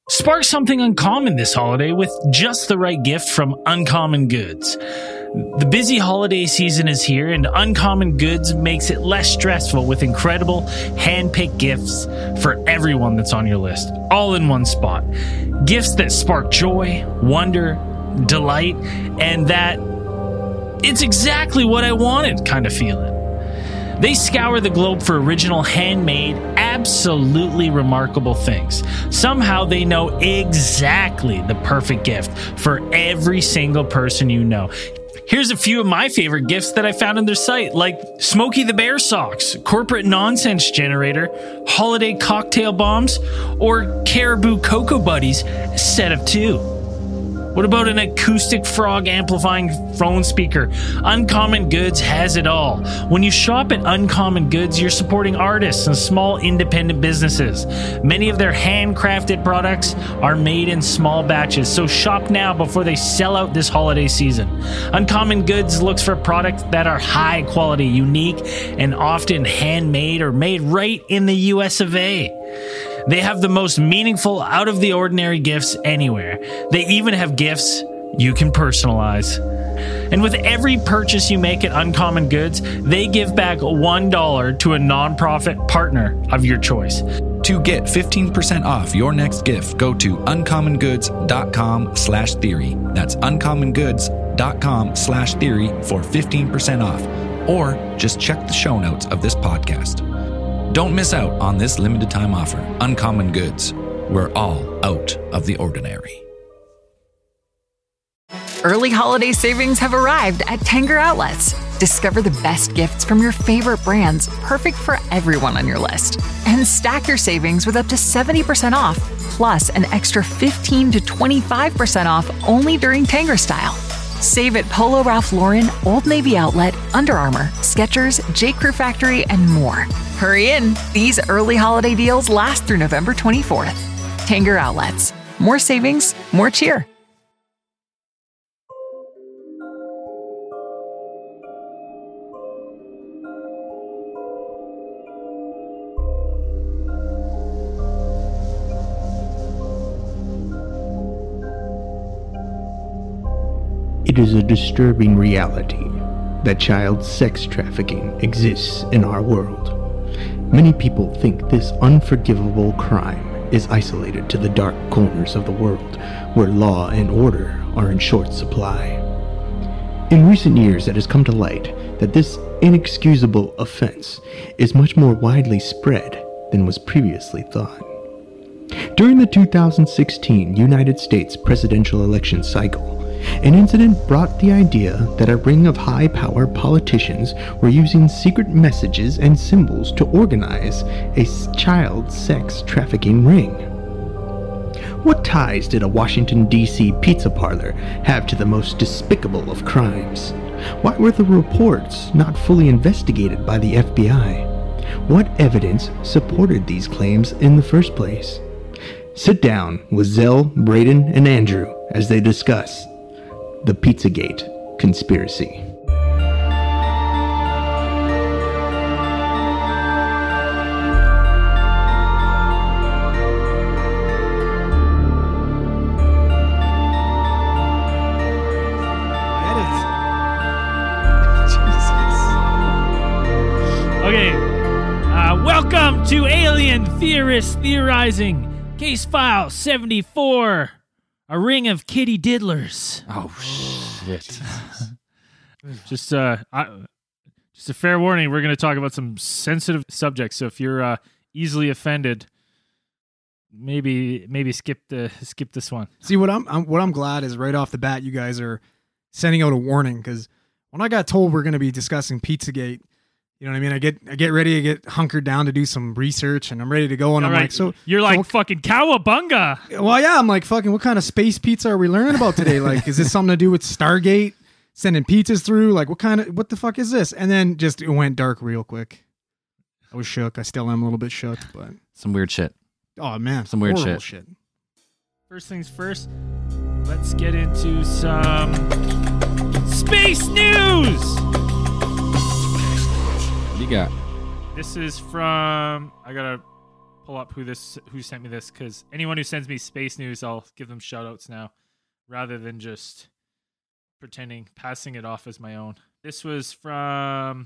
Spark something uncommon this holiday with just the right gift from Uncommon Goods. The busy holiday season is here, and Uncommon Goods makes it less stressful with incredible hand-picked gifts for everyone that's on your list, all in one spot. Gifts that spark joy, wonder, delight, and that it's exactly what I wanted kind of feeling. They scour the globe for original, handmade, absolutely remarkable things. Somehow they know exactly the perfect gift for every single person you know. Here's a few of my favorite gifts that I found on their site, like Smokey the Bear socks, corporate nonsense generator, holiday cocktail bombs, or Caribou Cocoa Buddies set of 2. What about an acoustic frog amplifying phone speaker? Uncommon Goods has it all. When you shop at Uncommon Goods, you're supporting artists and small independent businesses. Many of their handcrafted products are made in small batches, so shop now before they sell out this holiday season. Uncommon Goods looks for products that are high quality, unique, and often handmade or made right in the US of A. They have the most meaningful, out-of-the-ordinary gifts anywhere. They even have gifts you can personalize. And with every purchase you make at Uncommon Goods, they give back $1 to a nonprofit partner of your choice. To get 15% off your next gift, go to uncommongoods.com/theory. That's uncommongoods.com/theory for 15% off. Or just check the show notes of this podcast. Don't miss out on this limited time offer. Uncommon Goods. We're all out of the ordinary. Early holiday savings have arrived at Tanger Outlets. Discover the best gifts from your favorite brands, perfect for everyone on your list. And stack your savings with up to 70% off, plus an extra 15 to 25% off only during Tanger Style. Save at Polo Ralph Lauren, Old Navy Outlet, Under Armour, Skechers, J. Crew Factory, and more. Hurry in. These early holiday deals last through November 24th. Tanger Outlets. More savings, more cheer. It is a disturbing reality that child sex trafficking exists in our world. Many people think this unforgivable crime is isolated to the dark corners of the world, where law and order are in short supply. In recent years, it has come to light that this inexcusable offense is much more widely spread than was previously thought. During the 2016 United States presidential election cycle, an incident brought the idea that a ring of high-power politicians were using secret messages and symbols to organize a child sex trafficking ring. What ties did a Washington, D.C. pizza parlor have to the most despicable of crimes? Why were the reports not fully investigated by the FBI? What evidence supported these claims in the first place? Sit down with Zell, Braden, and Andrew as they discuss the Pizzagate conspiracy. Okay, welcome to Alien Theorists Theorizing, Case File 74. A ring of kitty diddlers. Oh, shit. Just a fair warning. We're going to talk about some sensitive subjects. So if you're easily offended, maybe skip this one. See, what I'm glad is right off the bat, you guys are sending out a warning, because when I got told we're going to be discussing Pizzagate, you know what I mean? I get ready to get hunkered down to do some research, and I'm ready to go. And I'm like, so you're like fucking cowabunga. Well, yeah, I'm like, fucking, what kind of space pizza are we learning about today? Like, is this something to do with Stargate sending pizzas through? Like, what the fuck is this? And then just it went dark real quick. I was shook. I still am a little bit shook, but some weird shit. Oh man, some weird shit. First things first, let's get into some space news. What do you got? This is from, I gotta pull up who sent me this, because anyone who sends me space news, I'll give them shout outs now rather than just passing it off as my own. This was from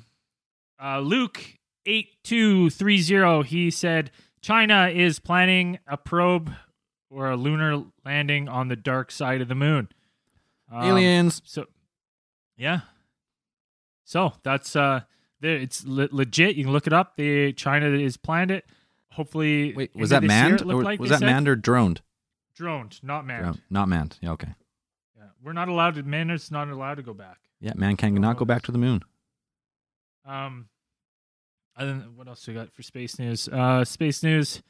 Luke8230. He said China is planning a probe or a lunar landing on the dark side of the moon. Aliens. So, yeah. So that's it's legit. You can look it up. China has planned it. Hopefully, wait, was that manned? Was that manned or droned? Droned, not manned. Not manned. Yeah, okay. Yeah, we're not allowed to. Man is not allowed to go back. Yeah, man cannot go back to the moon. And then what else we got for space news? Space news.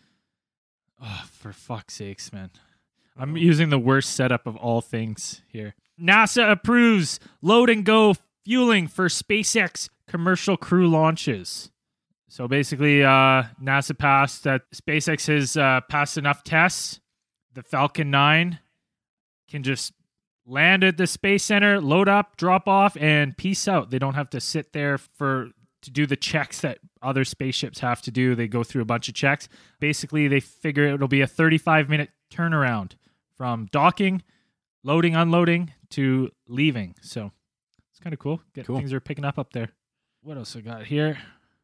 Oh, for fuck's sakes, man! I'm using the worst setup of all things here. NASA approves load and go fueling for SpaceX commercial crew launches. So basically, NASA passed that SpaceX has passed enough tests. The Falcon 9 can just land at the Space Center, load up, drop off, and peace out. They don't have to sit there to do the checks that other spaceships have to do. They go through a bunch of checks. Basically, they figure it'll be a 35-minute turnaround from docking, loading, unloading, to leaving. So it's kind of cool. Cool. Things are picking up there. What else I got here?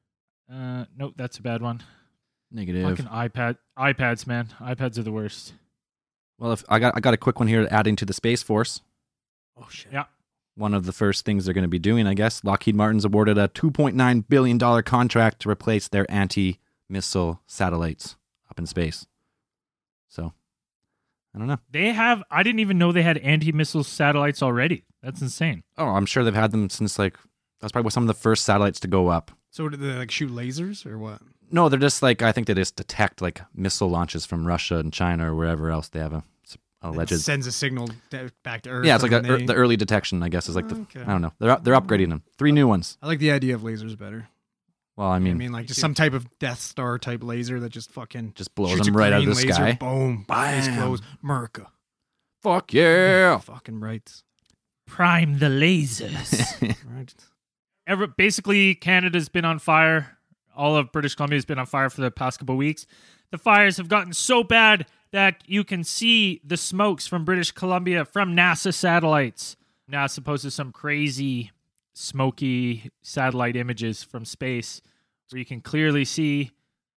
Nope, that's a bad one. Negative. Fucking iPads, man. iPads are the worst. Well, if I got a quick one here adding to the Space Force. Oh shit. Yeah. One of the first things they're going to be doing, I guess, Lockheed Martin's awarded a $2.9 billion contract to replace their anti-missile satellites up in space. So, I don't know. I didn't even know they had anti-missile satellites already. That's insane. Oh, I'm sure they've had them since that's probably some of the first satellites to go up. So did they shoot lasers or what? No, they're just I think they just detect missile launches from Russia and China or wherever else they have a alleged. It sends a signal back to Earth. Yeah, it's the early detection, I guess, is Okay. I don't know. They're upgrading them. 3 new ones. I like the idea of lasers better. Well, I mean just some type of Death Star type laser that just fucking just blows shoots them a right out of the green laser, sky. Boom, eyes closed, America. Fuck yeah! Fucking right. Prime the lasers. Right. Basically, Canada's been on fire. All of British Columbia has been on fire for the past couple of weeks. The fires have gotten so bad that you can see the smokes from British Columbia from NASA satellites. NASA posted some crazy smoky satellite images from space where you can clearly see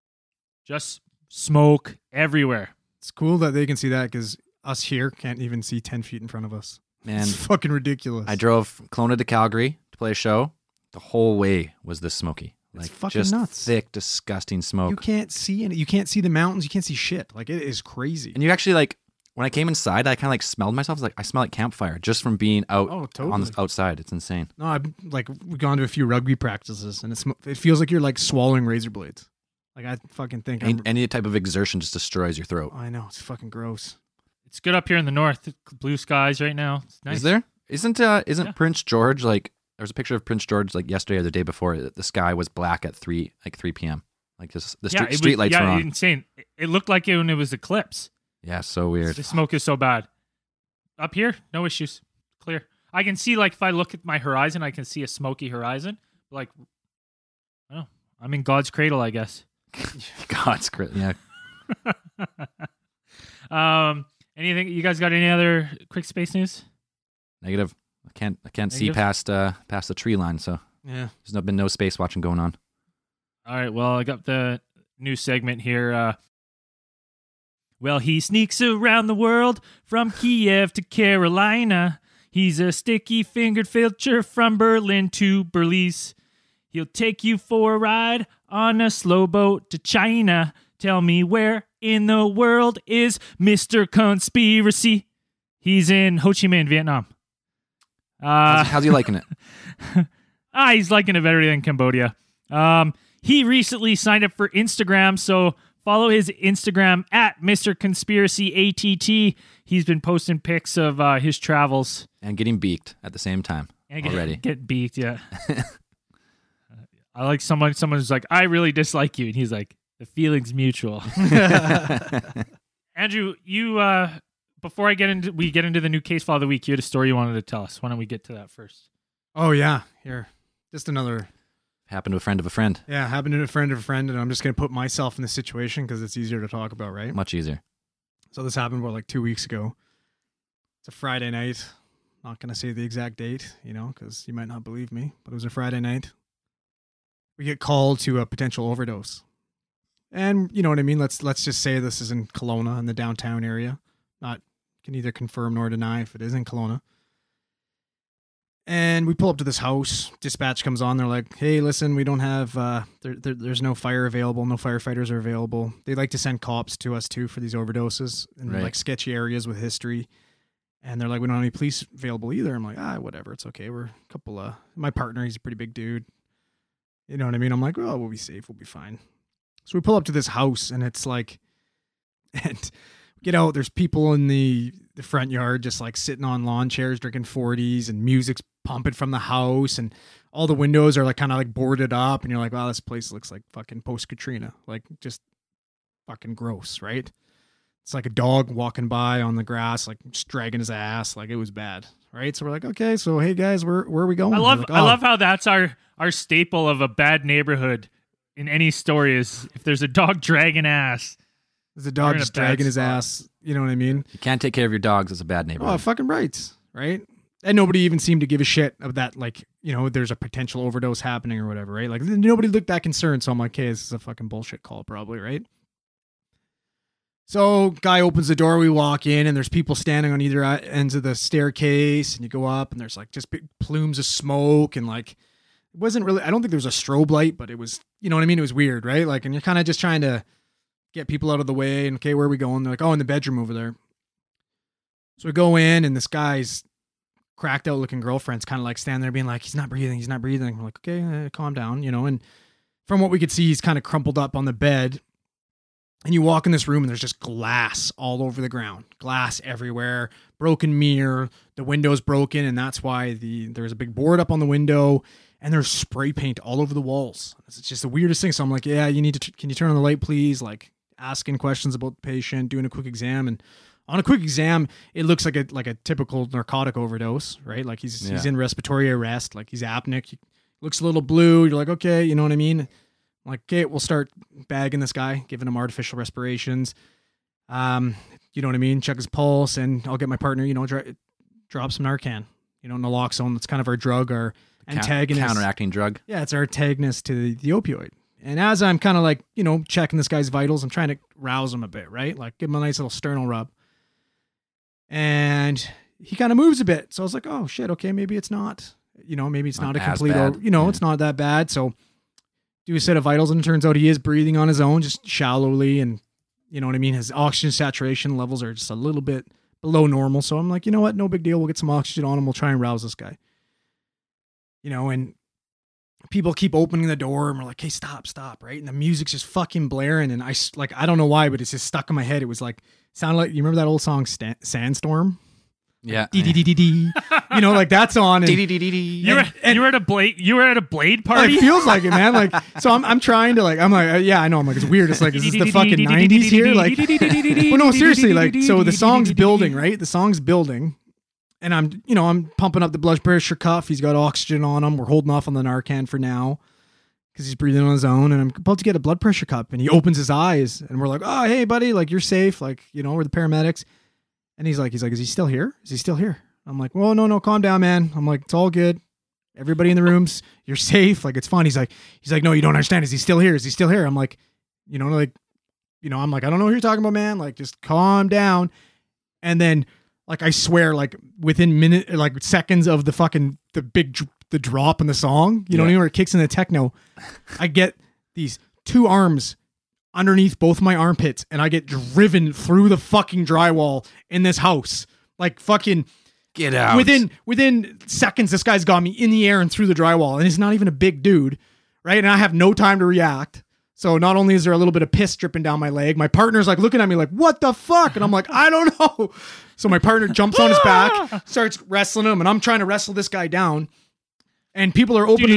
just smoke everywhere. It's cool that they can see that because us here can't even see 10 feet in front of us. Man, it's fucking ridiculous. I drove Kelowna to Calgary to play a show. The whole way was this smoky. It's fucking just nuts. Thick, disgusting smoke. You can't see it. You can't see the mountains. You can't see shit. It is crazy. And you actually when I came inside, I kind of smelled myself. I smell like campfire just from being out on the outside. It's insane. No, I've we've gone to a few rugby practices, and it feels like you're swallowing razor blades. I fucking think any type of exertion just destroys your throat. I know, it's fucking gross. It's good up here in the north. Blue skies right now. It's nice. Is there? Isn't Prince George there was a picture of Prince George yesterday or the day before. The sky was black at 3 p.m. The street lights were on. Yeah, insane. It looked like it when it was eclipse. Yeah, so weird. The smoke is so bad. Up here, no issues. Clear. I can see if I look at my horizon, I can see a smoky horizon. I'm in God's cradle, I guess. God's cradle. Yeah. Anything? You guys got any other quick space news? Negative. I can't see past the tree line, so yeah. There's been no space watching going on. All right, well, I got the new segment here. Well, he sneaks around the world from Kiev to Carolina. He's a sticky-fingered filcher from Berlin to Belize. He'll take you for a ride on a slow boat to China. Tell me where in the world is Mr. Conspiracy? He's in Ho Chi Minh, Vietnam. How's he liking it? He's liking it better than Cambodia. He recently signed up for Instagram, so follow his Instagram at Mr. Conspiracy ATT. He's been posting pics of his travels. And getting beaked at the same time already. Get beaked, yeah. I like someone who's like, I really dislike you. And he's like, the feeling's mutual. Andrew, you, before we get into the new case file of the week, you had a story you wanted to tell us. Why don't we get to that first? Oh, yeah. Here. Just another Happened to a friend of a friend. Yeah, happened to a friend of a friend, and I'm just going to put myself in this situation because it's easier to talk about, right? Much easier. So this happened about like 2 weeks ago. It's a Friday night. Not going to say the exact date, because you might not believe me, but it was a Friday night. We get called to a potential overdose. And you know what I mean? Let's just say this is in Kelowna, in the downtown area. Can neither confirm nor deny if it is in Kelowna. And we pull up to this house. Dispatch comes on. They're like, hey, listen, we don't have, there's no fire available. No firefighters are available. They like to send cops to us too for these overdoses in like sketchy areas with history. And they're like, we don't have any police available either. I'm like, whatever. It's okay. We're a couple my partner, he's a pretty big dude. You know what I mean? I'm like, oh, we'll be safe. We'll be fine. So we pull up to this house and it's like, and get out, there's people in the front yard just like sitting on lawn chairs drinking 40s and music's pumping from the house and all the windows are like kind of like boarded up and you're like, wow, this place looks like fucking post-Katrina. Like just fucking gross, right? It's like a dog walking by on the grass, like just dragging his ass. Like it was bad, right? So we're like, okay, so hey guys, where are we going? I Like, love how that's our staple of a bad neighborhood in any story is if there's a dog dragging ass. There's a dog just dragging his ass. You know what I mean? You can't take care of your dogs. It's a bad neighborhood. Oh, fucking right. Right? And nobody even seemed to give a shit of that, like, there's a potential overdose happening or whatever, right? Like, nobody looked that concerned. So I'm like, okay, this is a fucking bullshit call probably, right? So guy opens the door, we walk in, and there's people standing on either ends of the staircase, and you go up, and there's like just big plumes of smoke, and like, it wasn't really, I don't think there was a strobe light, but it was, you know what I mean? It was weird, right? Like, and you're kind of just trying to get people out of the way, and okay, where are we going? They're like, oh, in the bedroom over there. So we go in, and this guy's cracked out looking girlfriend's kind of like standing there being like, he's not breathing. I'm like, okay, calm down, and from what we could see, he's kind of crumpled up on the bed. And you walk in this room and there's just glass all over the ground, glass everywhere, broken mirror, the window's broken. And that's why there's a big board up on the window and there's spray paint all over the walls. It's just the weirdest thing. So I'm like, yeah, can you turn on the light, please? Like asking questions about the patient, doing a quick exam. And on a quick exam, it looks like a typical narcotic overdose, right? Like he's in respiratory arrest, like he's apneic. He looks a little blue. You're like, okay, you know what I mean? I'm like, okay, we'll start bagging this guy, giving him artificial respirations. You know what I mean? Check his pulse, and I'll get my partner, drop some Narcan, naloxone. That's kind of our drug, our antagonist. Counteracting drug. Yeah, it's our antagonist to the opioid. And as I'm kind of like, checking this guy's vitals, I'm trying to rouse him a bit, right? Like give him a nice little sternal rub. And he kind of moves a bit. So I was like, oh shit, okay, maybe it's not, maybe it's not a complete, it's not that bad. So do a set of vitals, and it turns out he is breathing on his own, just shallowly, and you know what I mean? His oxygen saturation levels are just a little bit below normal. So I'm like, you know what? No big deal. We'll get some oxygen on him. We'll try and rouse this guy. And people keep opening the door, and we're like, hey, stop, right? And the music's just fucking blaring, and I don't know why, but it's just stuck in my head. It was like, sounded like, you remember that old song, Sandstorm? Yeah. Like that's on. You were at a Blade party? It feels like it, man. Like, so I'm trying to yeah, I know. I'm like, it's weird. It's like, is this the fucking 90s here? Like, well, no, seriously. Like, so the song's building, right? The song's building. And I'm pumping up the blood pressure cuff. He's got oxygen on him. We're holding off on the Narcan for now because he's breathing on his own. And I'm about to get a blood pressure cup, and he opens his eyes, and we're like, oh, hey, buddy, like, you're safe. Like, we're the paramedics. And he's like, is he still here? Is he still here? I'm like, well, no, calm down, man. I'm like, it's all good. Everybody in the rooms, you're safe. Like, it's fine. He's like, no, you don't understand. Is he still here? I'm like, I'm like, I don't know what you're talking about, man. Like, just calm down. And then, like, I swear, like, within seconds of the drop in the song, where it kicks in the techno, I get these two arms underneath both my armpits, and I get driven through the fucking drywall in this house. Like, fucking get out. Within seconds, this guy's got me in the air and through the drywall, and he's not even a big dude, right? And I have no time to react. So not only is there a little bit of piss dripping down my leg, my partner's like looking at me like, what the fuck? And I'm like, I don't know. So my partner jumps on his back, starts wrestling him, and I'm trying to wrestle this guy down. And people are opening.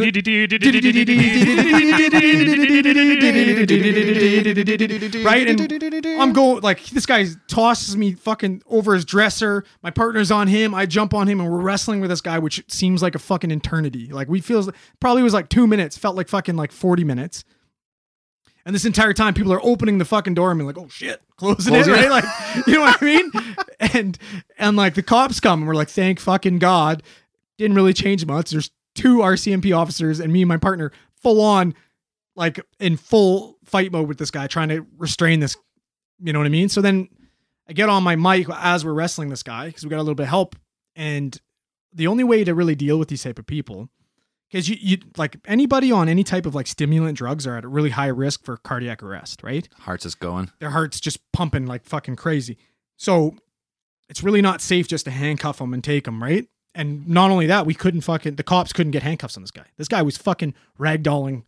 Right? And I'm going, like, this guy tosses me fucking over his dresser. My partner's on him. I jump on him and we're wrestling with this guy, which seems like a fucking eternity. Like, probably was like 2 minutes, felt like fucking like 40 minutes. And this entire time, people are opening the fucking door and being like, oh shit, closing it, right? Like, you know what I mean? And like the cops come and we're like, thank fucking God. Didn't really change much. There's 2 RCMP officers and me and my partner full on, like in full fight mode with this guy, trying to restrain this. You know what I mean? So then I get on my mic as we're wrestling this guy because we got a little bit of help. And the only way to really deal with these type of people, because you like anybody on any type of like stimulant drugs are at a really high risk for cardiac arrest, right? Heart's is going. Their heart's just pumping like fucking crazy. So it's really not safe just to handcuff them and take them, right? And not only that, the cops couldn't get handcuffs on this guy. This guy was fucking ragdolling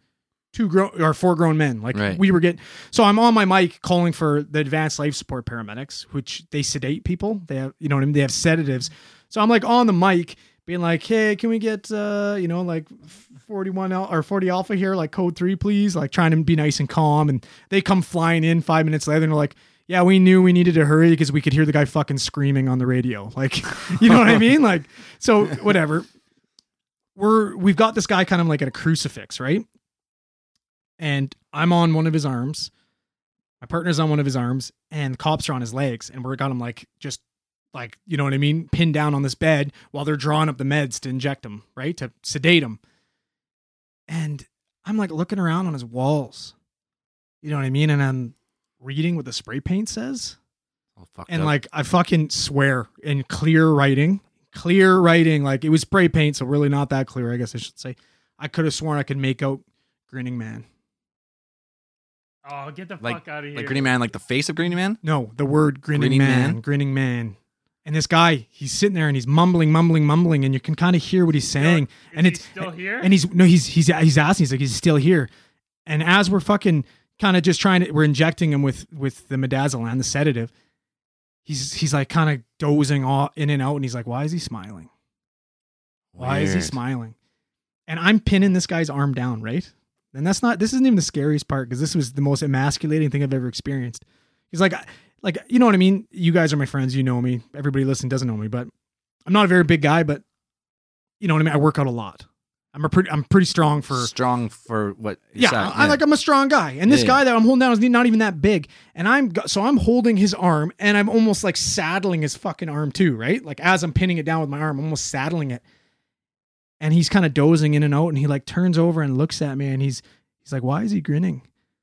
4 grown men. Like right. we were getting, so I'm on my mic calling for the advanced life support paramedics, which they sedate people. They have, you know what I mean? They have sedatives. So I'm like on the mic being like, hey, can we get, like 41 or 40 alpha here, like code 3, please? Like trying to be nice and calm. And they come flying in 5 minutes later and they're like, yeah, we knew we needed to hurry because we could hear the guy fucking screaming on the radio. Like, you know what I mean? Like, so whatever. We've got this guy kind of like at a crucifix, right? And I'm on one of his arms. My partner's on one of his arms and the cops are on his legs. And we got him like, just like, you know what I mean? Pinned down on this bed while they're drawing up the meds to inject him, right? To sedate him. And I'm like looking around on his walls. You know what I mean? And I'm reading what the spray paint says. And like, I fucking swear in clear writing, like it was spray paint. So really not that clear, I guess I should say. I could have sworn I could make out Grinning Man. Oh, get the fuck out of here. Like Grinning Man, like the face of Grinning Man? No, the word Grinning Man. Grinning Man. And this guy, he's sitting there and he's mumbling, and you can kind of hear what he's saying. Is he still here? And he's asking, he's like, he's still here. And as we're fucking kind of just we're injecting him with the midazolam, the sedative, he's like kind of dozing in and out, and he's like, why is he smiling? Why is he smiling? And I'm pinning this guy's arm down, right? And this isn't even the scariest part, because this was the most emasculating thing I've ever experienced. He's like, you know what I mean? You guys are my friends. You know me. Everybody listening doesn't know me, but I'm not a very big guy, but you know what I mean? I work out a lot. I'm pretty strong for what? Yeah, I'm a strong guy. And this guy that I'm holding down is not even that big. And I'm holding his arm and I'm almost like saddling his fucking arm too, right? Like as I'm pinning it down with my arm, I'm almost saddling it. And he's kind of dozing in and out, and he like turns over and looks at me, and he's like, why is he grinning?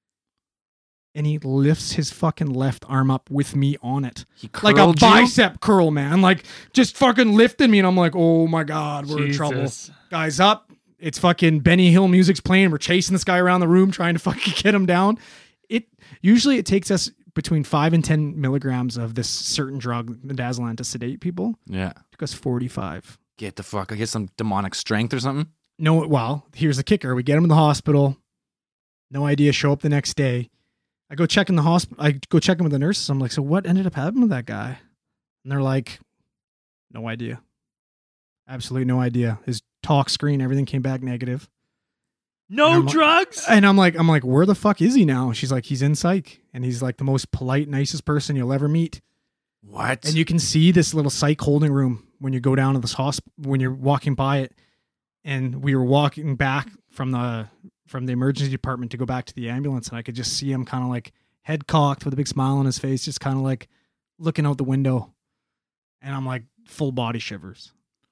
And he lifts his fucking left arm up with me on it. He like a bicep curl, man. Like just fucking lifting me, and I'm like, oh my God, we're in trouble. Guy's up. It's fucking Benny Hill music's playing. We're chasing this guy around the room trying to fucking get him down. Usually it takes us between 5 and 10 milligrams of this certain drug, midazolam, to sedate people. Yeah. It took us 45. Get the fuck. I get some demonic strength or something. No, well, here's the kicker. We get him in the hospital. No idea. Show up the next day. I go check in the hospital. I go check in with the nurses. I'm like, so what ended up happening with that guy? And they're like, no idea. Absolutely no idea. His talk screen, everything came back negative. No drugs? And I'm like, where the fuck is he now? She's like, he's in psych. And he's like the most polite, nicest person you'll ever meet. What? And you can see this little psych holding room when you go down to this hospital, when you're walking by it. And we were walking back from the emergency department to go back to the ambulance. And I could just see him kind of like head cocked with a big smile on his face, just kind of like looking out the window. And I'm like full body shivers.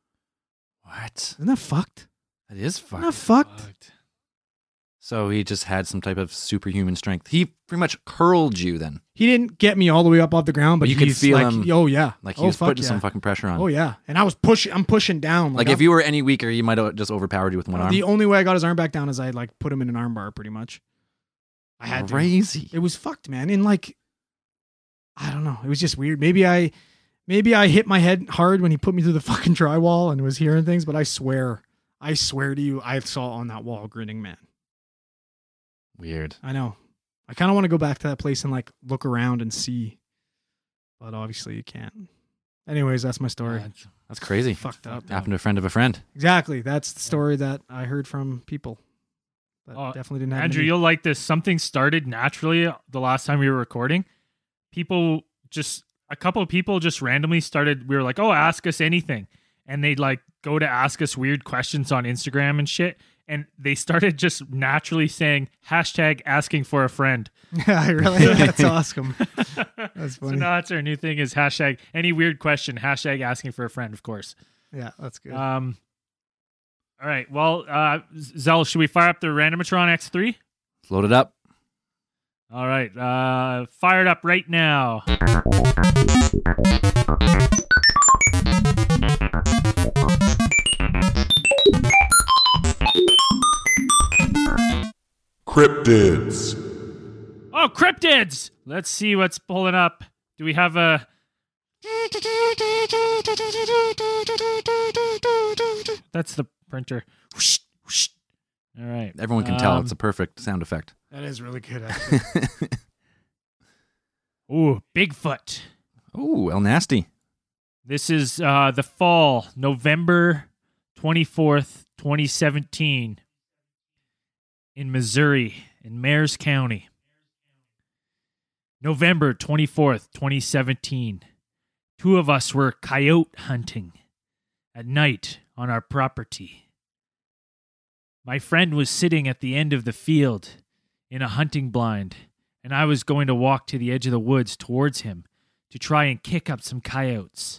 What? Isn't that fucked? That is fucked. Isn't that fucked? So he just had some type of superhuman strength. He pretty much curled you then. He didn't get me all the way up off the ground, but you could feel like, him. Oh yeah. Like he was putting some fucking pressure on. Oh yeah. And I'm pushing down. Like if you were any weaker, he might have just overpowered you with one arm. The only way I got his arm back down is I like put him in an arm bar pretty much. I had crazy. It was fucked, man. And like, I don't know. It was just weird. Maybe I hit my head hard when he put me through the fucking drywall and was hearing things, but I swear to you, I saw on that wall Grinning Man. Weird. I know. I kind of want to go back to that place and like look around and see, but obviously you can't. Anyways, that's my story. That's crazy. Fucked up. Happened to a friend of a friend. Exactly. That's the story that I heard from people. That definitely didn't happen. Andrew, to me. you'll like this. Something started naturally the last time we were recording. A couple of people just randomly started. We were like, "Oh, ask us anything," and they'd like go to ask us weird questions on Instagram and shit. And they started just naturally saying #asking for a friend. Yeah, really. That's awesome. That's So funny. now that's our new thing is any weird question, #asking for a friend, of course. Yeah, that's good. All right. Well, Zell, should we fire up the Randomatron X3? Load it up. All right. Fire it up right now. Cryptids. Oh, cryptids! Let's see what's pulling up. Do we have a... That's the printer. Whoosh, whoosh. All right. Everyone can tell it's a perfect sound effect. That is really good, actually. Ooh, Bigfoot. Ooh, El Nasty. This is the fall, November 24th, 2017, in Missouri, in Mayors County. November 24th, 2017. Two of us were coyote hunting at night on our property. My friend was sitting at the end of the field in a hunting blind, and I was going to walk to the edge of the woods towards him to try and kick up some coyotes.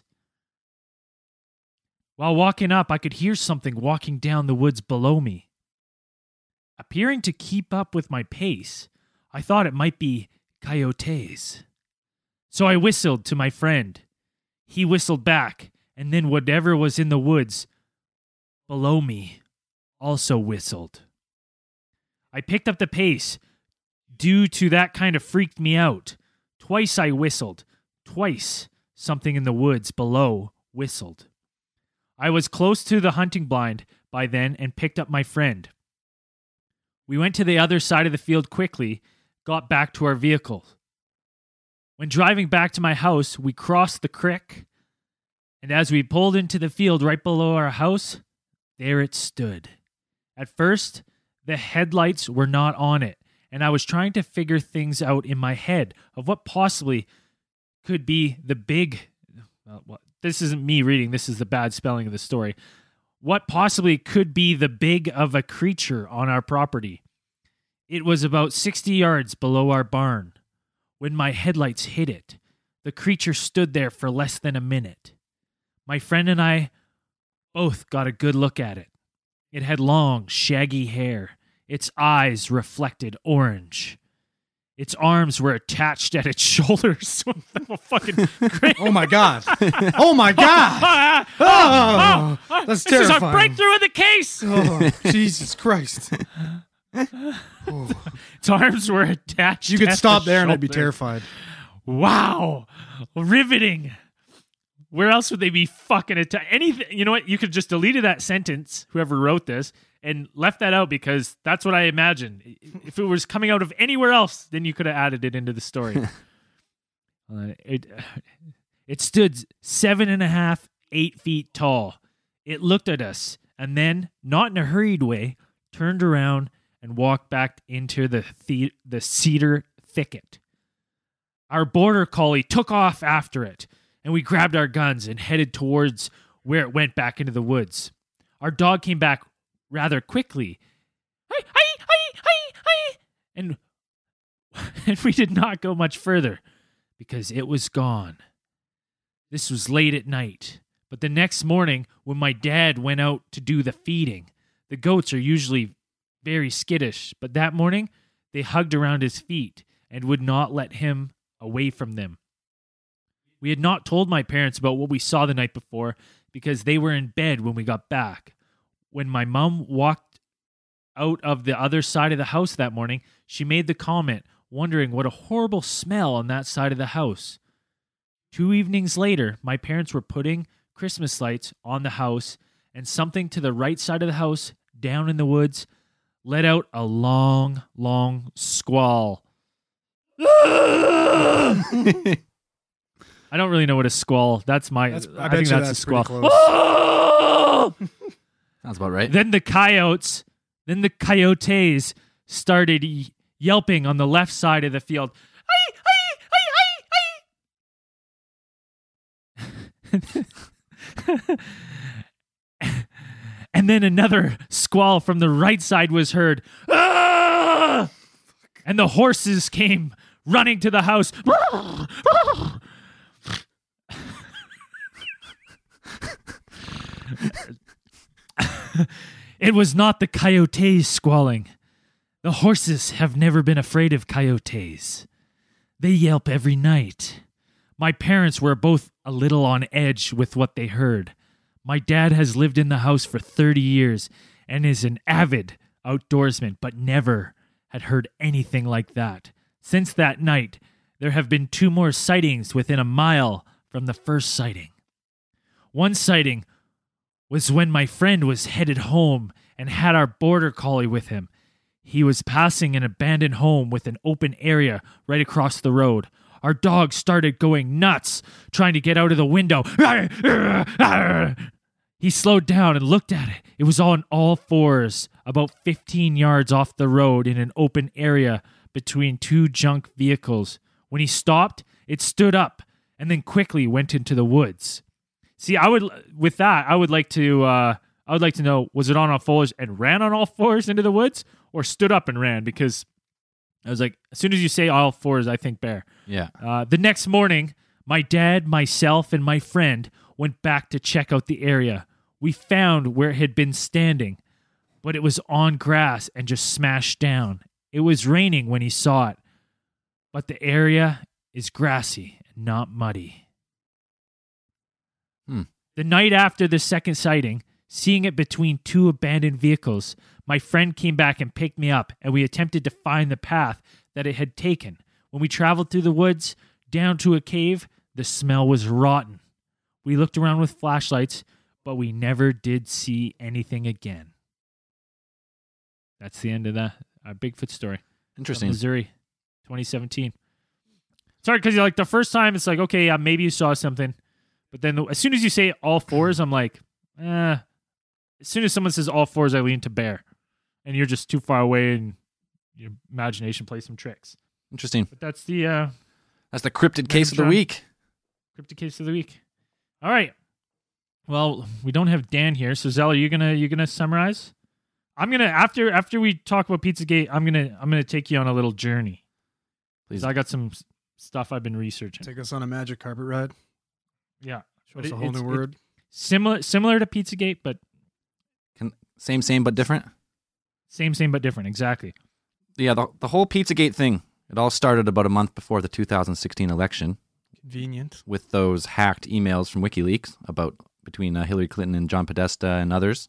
While walking up, I could hear something walking down the woods below me. Appearing to keep up with my pace, I thought it might be coyotes. So I whistled to my friend. He whistled back, and then whatever was in the woods below me also whistled. I picked up the pace. Due to that kind of freaked me out. Twice I whistled. Twice something in the woods below whistled. I was close to the hunting blind by then and picked up my friend. We went to the other side of the field quickly, got back to our vehicle. When driving back to my house, we crossed the creek, and as we pulled into the field right below our house, there it stood. At first, the headlights were not on it, and I was trying to figure things out in my head of what possibly could be the big... this isn't me reading, this is the bad spelling of the story. What possibly could be the big of a creature on our property. It was about 60 yards below our barn. When my headlights hit it, the creature stood there for less than a minute. My friend and I both got a good look at it. It had long, shaggy hair. Its eyes reflected orange. Its arms were attached at its shoulders. Fucking great. Oh my god! Oh my god! Oh, that's this terrifying. is our breakthrough of the case. Oh, Jesus Christ! Oh. Its arms were attached. You could at stop the there and I'd be shoulder. terrified. Wow, riveting. Where else would they be fucking attached? Anything? You know what? You could just deleted that sentence. Whoever wrote this. And left that out because that's what I imagined. If it was coming out of anywhere else, then you could have added it into the story. It stood 7.5, 8 feet tall. It looked at us and then, not in a hurried way, turned around and walked back into the cedar thicket. Our border collie took off after it, and we grabbed our guns and headed towards where it went back into the woods. Our dog came back rather quickly. And we did not go much further because it was gone. This was late at night, but the next morning when my dad went out to do the feeding, the goats are usually very skittish, but that morning they hugged around his feet and would not let him away from them. We had not told my parents about what we saw the night before because they were in bed when we got back. When my mom walked out of the other side of the house that morning, she made the comment, wondering what a horrible smell on that side of the house. 2 evenings later, my parents were putting Christmas lights on the house, and something to the right side of the house, down in the woods, let out a long, long squall. I I don't really know what a squall. That's my. I I bet think you that's a squall. pretty close. Oh! Sounds about right. Then the coyotes started yelping on the left side of the field. And then another squall from the right side was heard. Ah! And the horses came running to the house. It was not the coyotes squalling. The horses have never been afraid of coyotes. They yelp every night. My parents were both a little on edge with what they heard. My dad has lived in the house for 30 years and is an avid outdoorsman, but never had heard anything like that. Since that night, there have been 2 more sightings within a mile from the first sighting. One sighting was when my friend was headed home and had our border collie with him. He was passing an abandoned home with an open area right across the road. Our dog started going nuts, trying to get out of the window. He slowed down and looked at it. It was on all fours, about 15 yards off the road in an open area between 2 junk vehicles. When he stopped, it stood up and then quickly went into the woods. See, I would like to know, was it on all fours and ran on all fours into the woods, or stood up and ran? Because I was like, as soon as you say all fours, I think bear. Yeah. The next morning, my dad, myself, and my friend went back to check out the area. We found where it had been standing, but it was on grass and just smashed down. It was raining when he saw it, but the area is grassy and not muddy. The night after the second sighting, seeing it between 2 abandoned vehicles, my friend came back and picked me up, and we attempted to find the path that it had taken. When we traveled through the woods, down to a cave, the smell was rotten. We looked around with flashlights, but we never did see anything again. That's the end of our Bigfoot story. Interesting. Missouri, 2017. Sorry, because like the first time, it's like, okay, maybe you saw something. But then as soon as you say all fours, I'm like, As soon as someone says all fours, I lean to bear. And you're just too far away and your imagination plays some tricks. Interesting. But that's the cryptid case of the week. Cryptid case of the week. All right. Well, we don't have Dan here, so Zell, are you gonna summarize? I'm gonna after we talk about Pizzagate, I'm gonna take you on a little journey. Please. I got some stuff I've been researching. Take us on a magic carpet ride. Yeah. Show us a whole new word. Similar to Pizzagate, but Same but different. Same but different. Exactly. Yeah, the whole Pizzagate thing. It all started about a month before the 2016 election. Convenient. With those hacked emails from WikiLeaks between Hillary Clinton and John Podesta and others.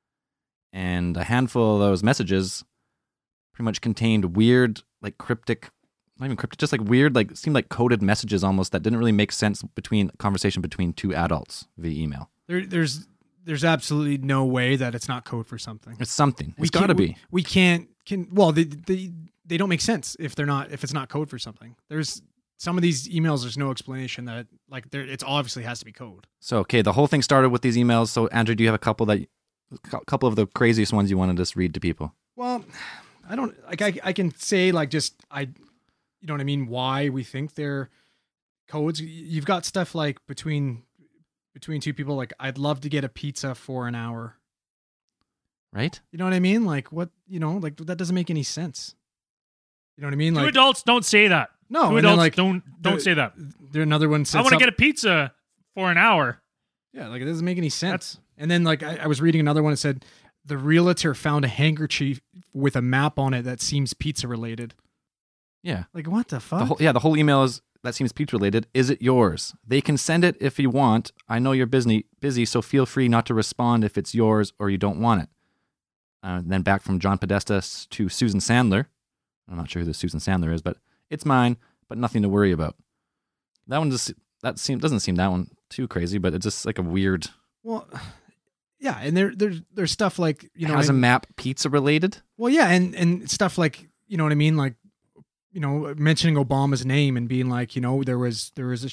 And a handful of those messages pretty much contained weird, like cryptic, not even cryptic, just like weird, like seemed like coded messages almost that didn't really make sense between conversation between 2 adults via email. There's absolutely no way that it's not code for something. It's something. It's got to be. We can't. Well, they don't make sense if it's not code for something. There's some of these emails. There's no explanation that it's obviously has to be code. So okay, the whole thing started with these emails. So Andrew, do you have a couple of the craziest ones you want to just read to people? Well, I don't like. I can say you know what I mean. Why we think they're codes? You've got stuff like between 2 people. Like, I'd love to get a pizza for an hour. Right? You know what I mean? Like, what, like that doesn't make any sense. You know what I mean? 2 adults don't say that. No, 2 adults don't say that. There another one said I want to get a pizza for an hour. Yeah, like it doesn't make any sense. And then like I was reading another one that said the realtor found a handkerchief with a map on it that seems pizza related. Yeah. Like, what the fuck? The whole email is that seems pizza related. Is it yours? They can send it if you want. I know you're busy, so feel free not to respond if it's yours or you don't want it. Then back from John Podesta to Susan Sandler. I'm not sure who this Susan Sandler is, but it's mine, but nothing to worry about. That one doesn't seem that one too crazy, but it's just like a weird. Well, yeah, and there's stuff like has a map pizza related. Well, yeah, and stuff like you know what I mean, like mentioning Obama's name and being like there was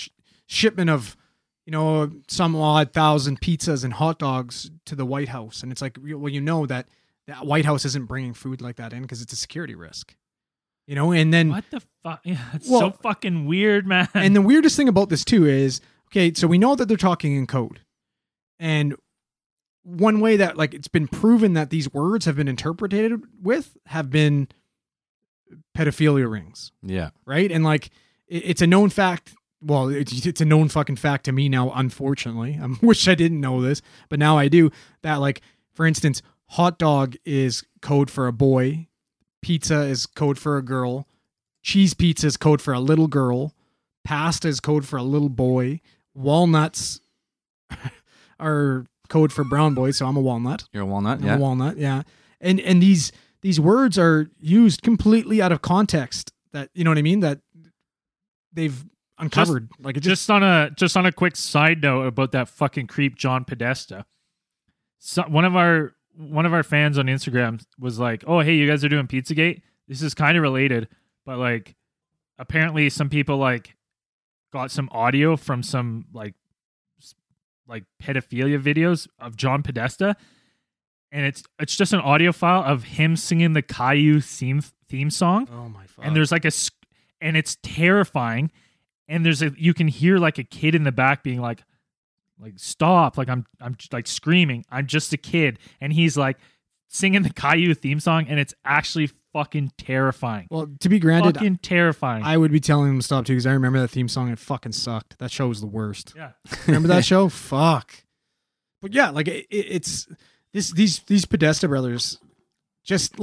shipment of, some odd 1,000 pizzas and hot dogs to the White House. And it's like, well, that White House isn't bringing food like that in because it's a security risk. And then what the fuck? Yeah, it's so fucking weird, man. And the weirdest thing about this too is, okay, so we know that they're talking in code. And one way that it's been proven that these words have been interpreted have been pedophilia rings. Yeah. Right? And it's a known fact. Well, it's a known fucking fact to me now, unfortunately. I wish I didn't know this, but now I do. That for instance, hot dog is code for a boy. Pizza is code for a girl. Cheese pizza is code for a little girl. Pasta is code for a little boy. Walnuts are code for brown boys, so I'm a walnut. You're a walnut, I'm a walnut, yeah. And these words are used completely out of context. That, you know what I mean? That they've uncovered. Just on a quick side note about that fucking creep John Podesta. So one of our fans on Instagram was like, "Oh, hey, you guys are doing Pizzagate. This is kind of related, but apparently some people got some audio from some like pedophilia videos of John Podesta, and it's just an audio file of him singing the Caillou theme song. Oh my fuck. And there's and it's terrifying. And you can hear a kid in the back being like stop, I'm screaming, I'm just a kid, and he's singing the Caillou theme song, and it's actually fucking terrifying. Well, to be granted, fucking terrifying. I would be telling him to stop too, because I remember that theme song. It fucking sucked. That show was the worst. Yeah, remember that show? Fuck. But yeah, it's these Podesta brothers. Just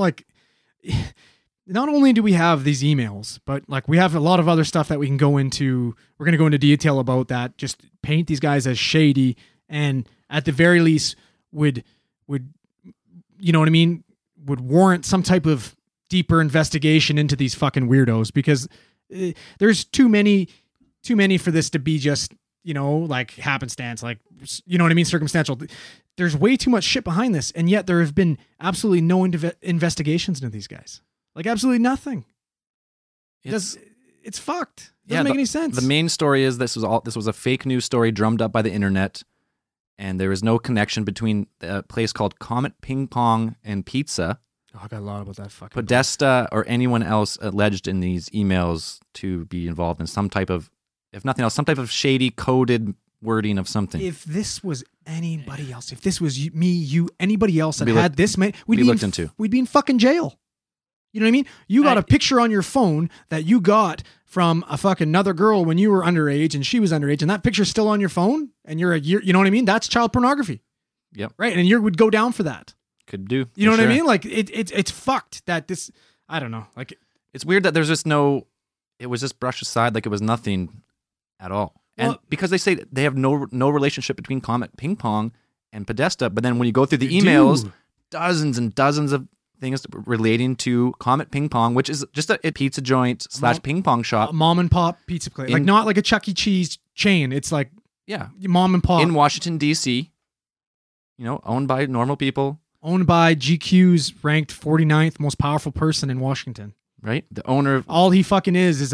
not only do we have these emails, but we have a lot of other stuff that we can go into. We're going to go into detail about that. Just paint these guys as shady, and at the very least would you know what I mean? Would warrant some type of deeper investigation into these fucking weirdos, because there's too many for this to be just, happenstance, you know what I mean? Circumstantial. There's way too much shit behind this. And yet there have been absolutely no investigations into these guys. Absolutely nothing. It's fucked. It doesn't make any sense. The main story is this was a fake news story drummed up by the internet, and there is no connection between a place called Comet Ping Pong and Pizza. Oh, I got a lot about that fucking Podesta or anyone else alleged in these emails to be involved in some type of, if nothing else, some type of shady coded wording of something. If this was anybody else, if this was me, you, anybody else that had this, we'd be in fucking jail. You know what I mean? You got a picture on your phone that you got from a fucking another girl when you were underage and she was underage, and that picture's still on your phone, and you know what I mean? That's child pornography. Yep. Right? And you would go down for that. Could do. You know what I mean? It's fucked that this, I don't know. It's weird that there's just it was just brushed aside like it was nothing at all. And because they say they have no relationship between Comet Ping Pong and Podesta, but then when you go through the emails, dozens and dozens of things relating to Comet Ping Pong, which is just a pizza joint / ping pong shop. A mom and pop pizza place. Not like a Chuck E. Cheese chain. It's mom and pop. In Washington, D.C., owned by normal people. Owned by GQ's ranked 49th most powerful person in Washington. Right? The owner of... All he fucking is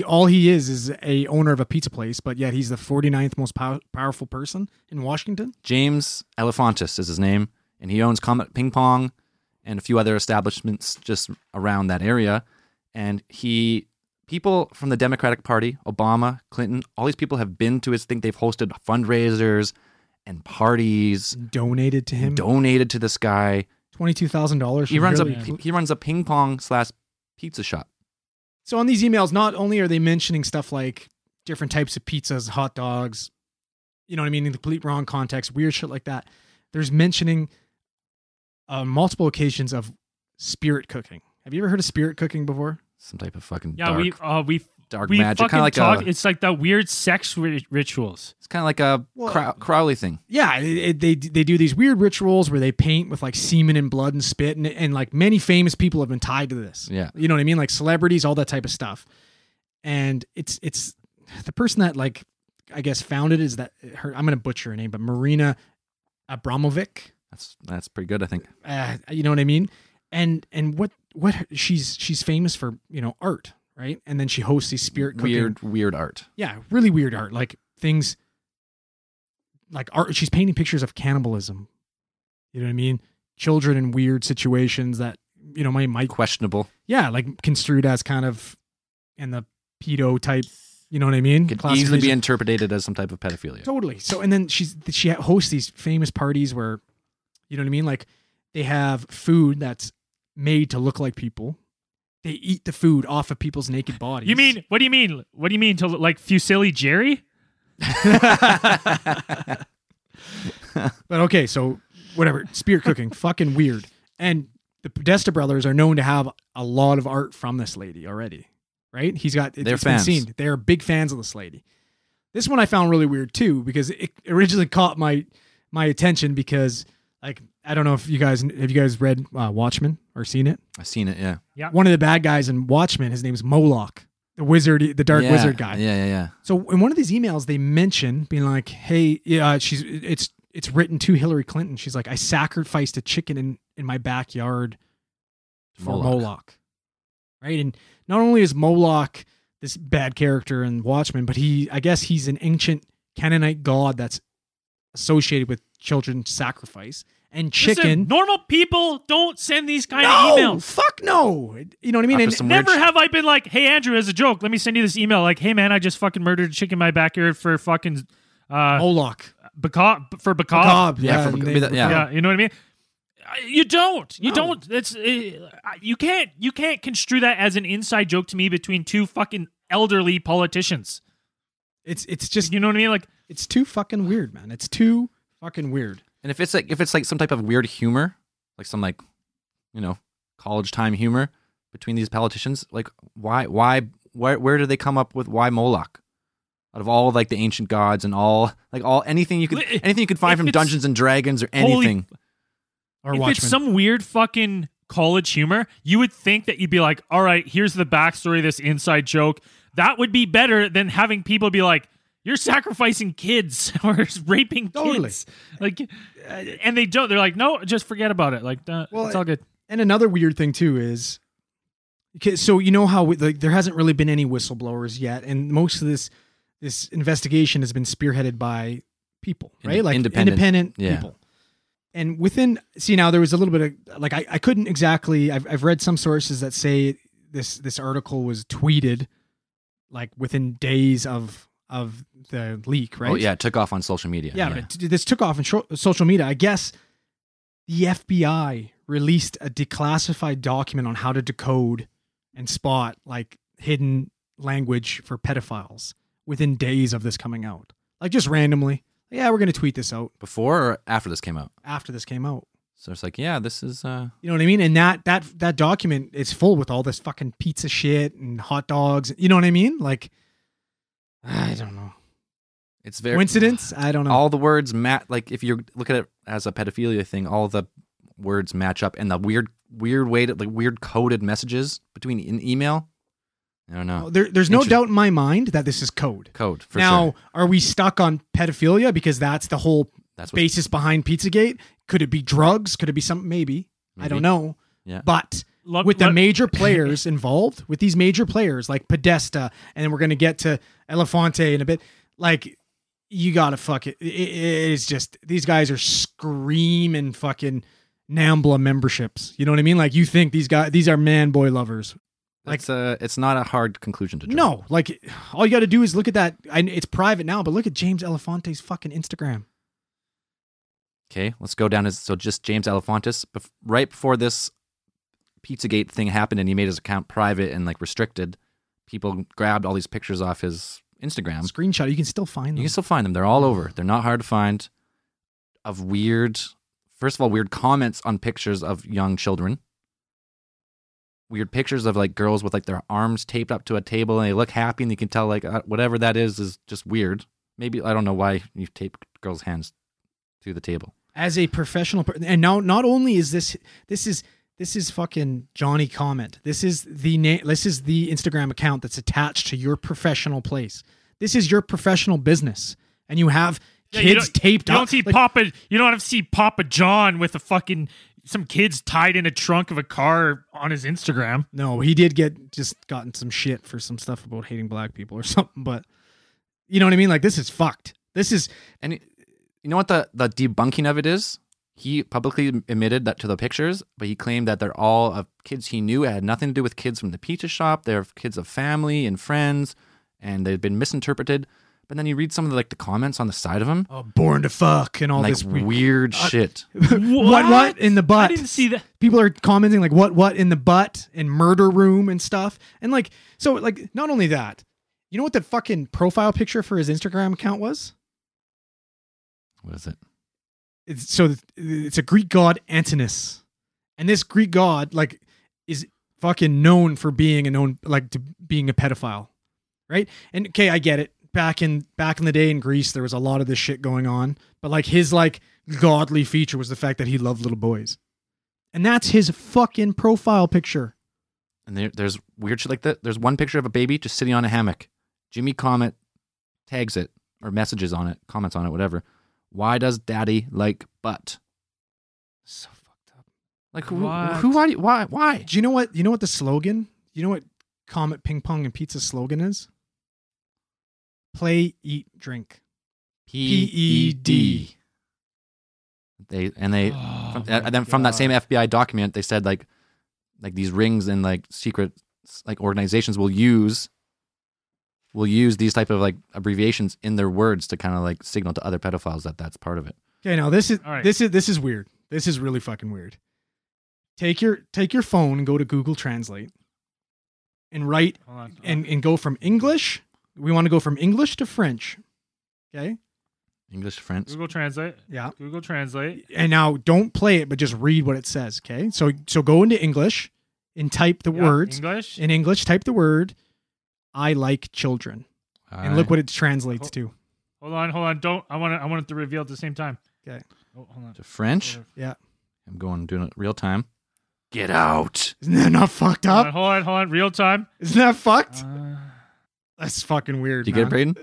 a owner of a pizza place, but yet he's the 49th most powerful person in Washington. James Elefantis is his name, and he owns Comet Ping Pong and a few other establishments just around that area. And people from the Democratic Party, Obama, Clinton, all these people have been to his thing. They've hosted fundraisers and parties. Donated to him. Donated to this guy. $22,000. He runs a ping pong / pizza shop. So on these emails, not only are they mentioning stuff like different types of pizzas, hot dogs, you know what I mean, in the complete wrong context, weird shit like that. There's mentioning multiple occasions of spirit cooking. Have you ever heard of spirit cooking before? Some type of fucking dark magic. Kind of it's like the weird sex rituals. It's kind of like a Crowley thing. Yeah, they do these weird rituals where they paint with semen and blood and spit, and many famous people have been tied to this. Yeah, you know what I mean, celebrities, all that type of stuff. And it's the person that I guess founded is that I'm going to butcher her name, but Marina Abramovic. That's pretty good, I think. You know what I mean? And what she's famous for, art, right? And then she hosts these spirit cooking. Weird art. Yeah, really weird art, like things like art. She's painting pictures of cannibalism. You know what I mean? Children in weird situations that, you know, might Questionable. yeah, like construed as kind of in the pedo type, you know what I mean? Could easily Classification. be interpreted as some type of pedophilia. Totally. So, and then she hosts these famous parties where, you know what I mean? Like they have food that's made to look like people. They eat the food off of people's naked bodies. You mean, what do you mean? What do you mean to look like Fusilli Jerry? But okay, so whatever. Spear cooking, fucking weird. And the Podesta brothers are known to have a lot of art from this lady already, right? They're it's been fans. seen. They're big fans of this lady. This one I found really weird too, because it originally caught my attention because, like, I don't know if you guys read Watchmen or seen it. I've seen it, yeah. One of the bad guys in Watchmen, his name's Moloch, the wizard, the dark Yeah, wizard guy. Yeah. So in one of these emails, they mention being like, "Hey, it's written to Hillary Clinton. She's like, I sacrificed a chicken in my backyard for Moloch." Right? And not only is Moloch this bad character in Watchmen, but I guess he's an ancient Canaanite god that's associated with children's sacrifice and chicken. Listen, normal people don't send these kind of No, emails. fuck no. You know what I mean? After And some weird Never have I been like, hey, Andrew, as a joke, let me send you this email. Like, hey, man, I just fucking murdered a chicken in my backyard for fucking Moloch. Bacab. Yeah, for- and yeah. Yeah, you know what I mean? You don't. You don't. It's you can't construe that as an inside joke to me between two fucking elderly politicians. It's just, You know what I mean? Like, it's too fucking weird, man. It's too fucking weird. And if it's like some type of weird humor, like some like, you know, college time humor between these politicians, like where do they come up with why Moloch? Out of all like the ancient gods and all anything you could find If from it's- Dungeons and Dragons or anything. Or if Watchmen. it's some weird fucking college humor, you would think that you'd be like, all right, here's the backstory of this inside joke. That would be better than having people be like, you're sacrificing kids or raping Totally. kids. Like, and they don't. They're like, no, just forget about it. Like, it's all good. And another weird thing too is, okay, so you know how there hasn't really been any whistleblowers yet, and most of this investigation has been spearheaded by people, right? Like independent yeah. people. And now there was a little bit of like I couldn't exactly. I've read some sources that say this article was tweeted like within days of the leak, right? Oh yeah, it took off on social media. Yeah, but this took off on social media. I guess the FBI released a declassified document on how to decode and spot like hidden language for pedophiles within days of this coming out. Like just randomly. Yeah, we're going to tweet this out Before or after this came out? after this came out. So it's like, yeah, this is You know what I mean? And that document is full with all this fucking pizza shit and hot dogs. You know what I mean? Like, I don't know. it's very Coincidence? I don't know. all the words like if you look at it as a pedophilia thing, all the words match up, and the weird way to like weird coded messages between an email. I don't know. There's no doubt in my mind that this is code. Code for Now, sure. are we stuck on pedophilia because that's the whole That's what basis behind Pizzagate? Could it be drugs? Could it be something? Maybe. I don't know. Yeah. But Look- with the look- major players involved, with these major players like Podesta, and then we're going to get to Elefante in a bit, like, you got to fuck it. It's just, these guys are screaming fucking NAMBLA memberships. You know what I mean? Like, you think these are man-boy lovers. Like, it's not a hard conclusion to draw. no, like, all you got to do is look at that. It's private now, but look at James Elefante's fucking Instagram. Okay, let's go down so just James Alefantis. Right before this Pizzagate thing happened and he made his account private and like restricted, people grabbed all these pictures off his Instagram. Screenshot, you can still find them. You can still find them. They're all over. They're not hard to find. Of weird, first of all, weird comments on pictures of young children. Weird pictures of like girls with like their arms taped up to a table and they look happy and you can tell like whatever that is just weird. Maybe, I don't know why you tape girls' hands to the table. As a professional, and now not only is this is fucking Johnny Comment. This is the Instagram account that's attached to your professional place. This is your professional business, and you have kids taped You up. don't see like, Papa. You don't have to see Papa John with some kids tied in a trunk of a car on his Instagram. No, he did gotten some shit for some stuff about hating black people or something, but You know what I mean? Like, this is fucked. This is And you know what the debunking of it is? He publicly admitted that to the pictures, but he claimed that they're all of kids he knew. It had nothing to do with kids from the pizza shop. They're kids of family and friends, and they've been misinterpreted. But then you read some of the comments on the side of them, born to fuck and all like this weird shit. what in the butt? I didn't see that. People are commenting like what in the butt and murder room and stuff. And like, so like, not only that, you know what the fucking profile picture for his Instagram account was? What is it? It's a Greek god, Antinous. And this Greek god like is fucking known for being being a pedophile. Right? And okay, I get it. Back in the day in Greece, there was a lot of this shit going on, but like his like godly feature was the fact that he loved little boys, and that's his fucking profile picture. And there's weird shit like that. There's one picture of a baby just sitting on a hammock. Jimmy Comet tags it or messages on it, comments on it, whatever. Why does Daddy like butt? So fucked up. Like why? Do you know what? You know what the slogan? You know what Comet Ping Pong and Pizza slogan is? Play, eat, drink. PED. From that same FBI document, they said like these rings and like secret like organizations will use these type of like abbreviations in their words to kind of like signal to other pedophiles that that's part of it. Okay, now this is All right. this is weird. This is really fucking weird. Take your phone and go to Google Translate and write Hold on. and go from English. We want to go from English to French. Okay? English, French. Google Translate. Yeah. Google Translate. And now don't play it, but just read what it says. Okay? So go into English and type the Yeah, words. English. In English, type the word I like children. And look what it translates to. Hold on. Don't. I want it to reveal at the same time. Okay. Oh, hold on. to French. Yeah. I'm doing it real time. Get out. Isn't that not fucked up? Hold on. Real time. Isn't that fucked? That's fucking weird. Do you get it, man. Braden?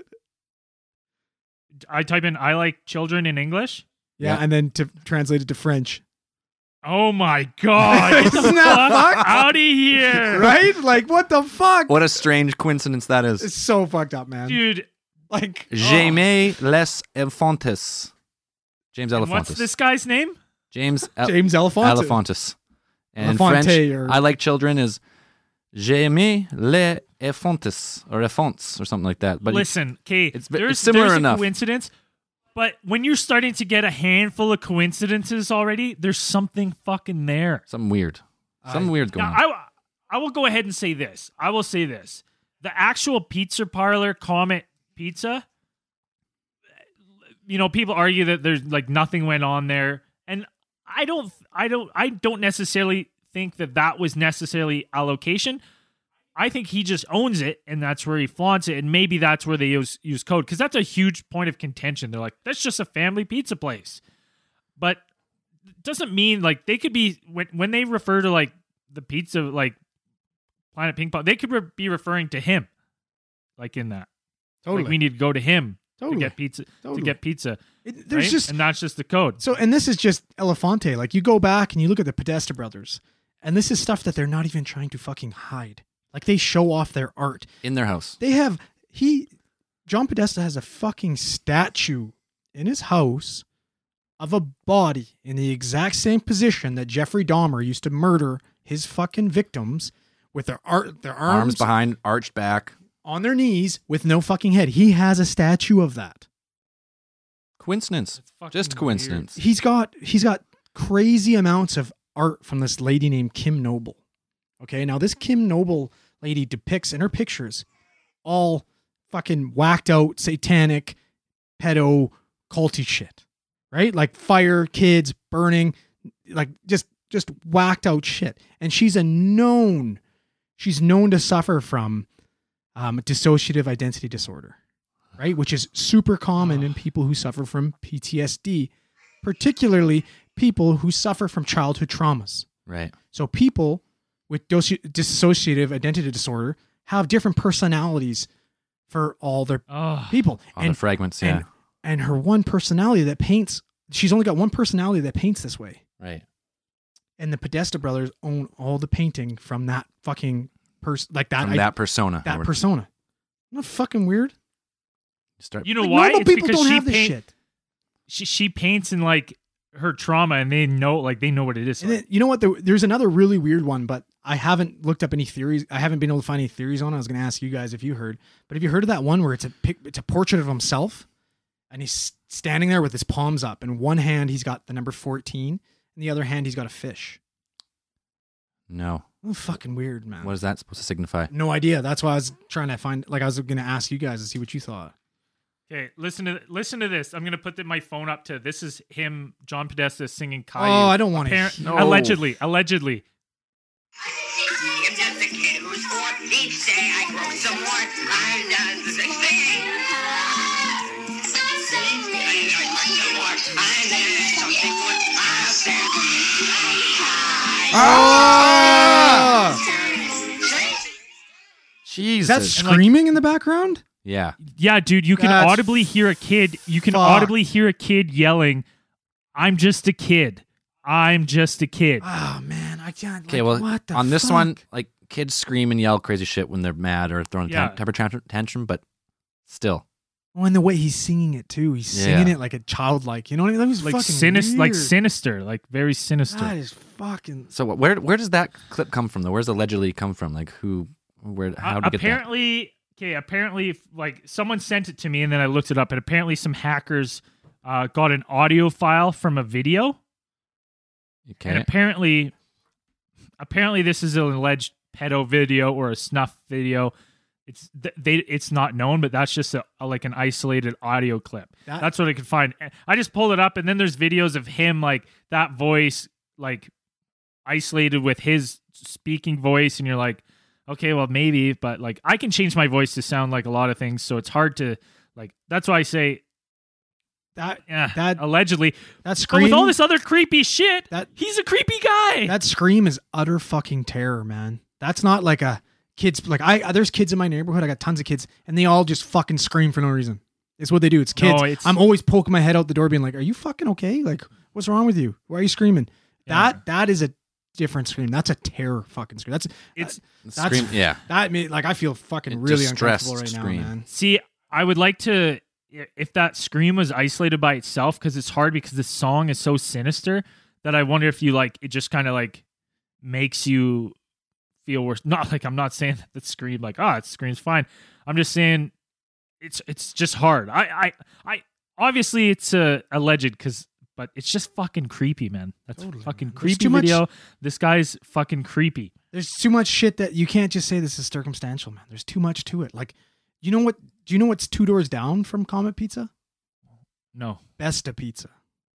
I type in "I like children" in English. Yeah, Yeah. and then to translate it to French. Oh my god! Get the Isn't that fuck fucked? out of here, Right? Like, what the fuck? What a strange coincidence that is. It's so fucked up, man. dude? Like, J'aimais les Elefantes. James And Elefantes. what's this guy's name? James James Elefantes. Elefantes. And in Elefante French, or- I like children is J'aimais les Elefantes or Elephants or something like that. But Listen, okay, it's there's similar a enough. coincidence, but when you're starting to get a handful of coincidences already, there's something fucking there. something weird. Something weird's going Now, on. I will go ahead and say this. I will say this. The actual pizza parlor, Comet Pizza, people argue that there's like nothing went on there. And I don't necessarily think that was necessarily allocation. I think he just owns it, and that's where he flaunts it, and maybe that's where they use code, because that's a huge point of contention. They're like, that's just a family pizza place. But it doesn't mean, like, they could be, when they refer to, like, the pizza, like, Planet Ping Pong, they could be referring to him, like, in that. Totally. Like, we need to go to him Totally. to get pizza. Totally. To get pizza. There's right? just and that's just the code. so, and this is just Elefante. Like, you go back and you look at the Podesta brothers, and this is stuff that they're not even trying to fucking hide. Like, they show off their art. In their house. They have John Podesta has a fucking statue in his house of a body in the exact same position that Jeffrey Dahmer used to murder his fucking victims, with their arms behind, arched back. on their knees with no fucking head. He has a statue of that. Coincidence. It's fucking Just coincidence. He's got crazy amounts of art from this lady named Kim Noble. Okay, now this Kim Noble lady depicts in her pictures all fucking whacked out, satanic, pedo, culty shit, right? Like fire, kids, burning, like just whacked out shit. And she's known to suffer from dissociative identity disorder, right? Which is super common in people who suffer from PTSD, particularly people who suffer from childhood traumas. Right. So people with dissociative identity disorder have different personalities for all their people. All the fragments, yeah. And her one personality that paints, she's only got one personality that paints this way. Right. And the Podesta brothers own all the painting from that fucking person, like that. From that persona. That persona. Isn't that fucking weird? Start. You know Like, why? normal It's people because don't have this shit. She paints in like her trauma, and they know what it is. And then, you know what? There's another really weird one, but I haven't looked up any theories. I haven't been able to find any theories on it. I was going to ask you guys if you heard. But have you heard of that one where it's a portrait of himself, and he's standing there with his palms up, and one hand he's got the number 14, and the other hand he's got a fish. No. Oh, fucking weird, man. What is that supposed to signify? No idea. That's why I was trying to find. Like, I was going to ask you guys to see what you thought. Okay, listen to this. I'm gonna put my phone up to. This is him, John Podesta, singing Caillou. Oh, I don't want to. Allegedly. I'm just a kid who's 4. Each day I grow some more. I'm just a thing. Jesus. Is that screaming in the background? Yeah. Yeah, dude, you can That's audibly hear a kid. You can fuck. audibly hear a kid yelling, "I'm just a kid. I'm just a kid." Oh man, I can't. Okay, like, well, what the on this fuck? one, like kids scream and yell crazy shit when they're mad or throwing Yeah. temper tantrum, but still. Oh, and the way he's singing it too, he's singing it like a childlike. You know what I mean? That was Like fucking sinister, like very sinister. That is fucking. So where does that clip come from though? Where's allegedly come from? Like who, where, how did you get that? Apparently, like someone sent it to me, and then I looked it up, and apparently some hackers got an audio file from a video, Okay. and apparently this is an alleged pedo video or a snuff video. It's not known, but that's just like an isolated audio clip. That's what I could find. I just pulled it up, and then there's videos of him like that voice, like isolated with his speaking voice, and you're like, okay, well maybe, but like I can change my voice to sound like a lot of things, so it's hard to like. That's why I say that allegedly that but scream with all this other creepy shit. He's a creepy guy. That scream is utter fucking terror, man. That's not like a kids. Like there's kids in my neighborhood. I got tons of kids, and they all just fucking scream for no reason. It's what they do. It's kids. No, I'm always poking my head out the door, being like, "Are you fucking okay? Like, what's wrong with you? Why are you screaming?" Yeah. That is a different scream. That's a terror fucking scream. That's Scream, yeah. That made like I feel fucking It really distressed uncomfortable right scream. now, man. See, I would like to, if that scream was isolated by itself, because it's hard because the song is so sinister that I wonder if you like, it just kind of like makes you feel worse. Not like, I'm not saying that the scream, like, it screams fine. I'm just saying it's just hard. I obviously it's alleged but it's just fucking creepy, man. That's Totally, fucking man. There's creepy too much- video. This guy's fucking creepy. There's too much shit that you can't just say this is circumstantial, man. There's too much to it. Like, you know what? Do you know what's 2 doors down from Comet Pizza? No. Besta Pizza.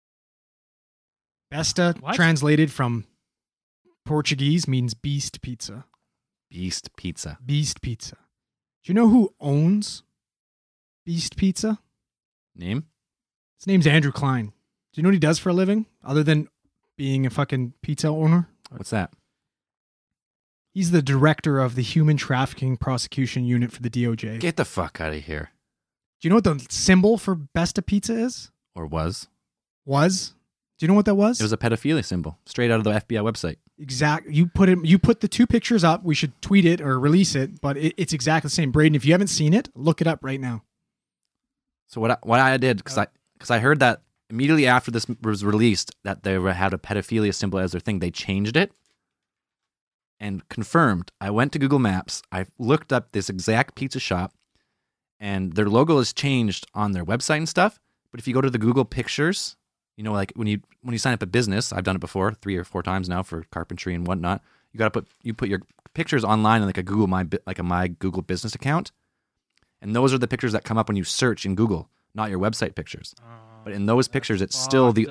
Besta, What? translated from Portuguese, means beast pizza. Beast Pizza. Beast Pizza. Do you know who owns Beast Pizza? Name? His name's Andrew Klein. Do you know what he does for a living other than being a fucking pizza owner? What's that? He's the director of the Human Trafficking Prosecution Unit for the DOJ. Get the fuck out of here. Do you know what the symbol for Besta Pizza is? Or was? Was? Do you know what that was? It was a pedophilia symbol, straight out of the FBI website. You put the 2 pictures up. We should tweet it or release it, but it's exactly the same. Braden, if you haven't seen it, look it up right now. So what I did, because I heard that immediately after this was released that they had a pedophilia symbol as their thing, they changed it and confirmed. I went to Google Maps. I looked up this exact pizza shop, and their logo is changed on their website and stuff. But if you go to the Google Pictures, you know, like when you sign up a business, I've done it before 3 or 4 times now for carpentry and whatnot. You put your pictures online in like a my Google business account, and those are the pictures that come up when you search in Google, not your website pictures. But in those pictures, it's still the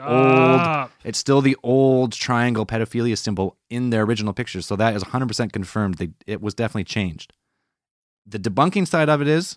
old triangle pedophilia symbol in their original pictures. So that is 100% confirmed. It was definitely changed. The debunking side of it is,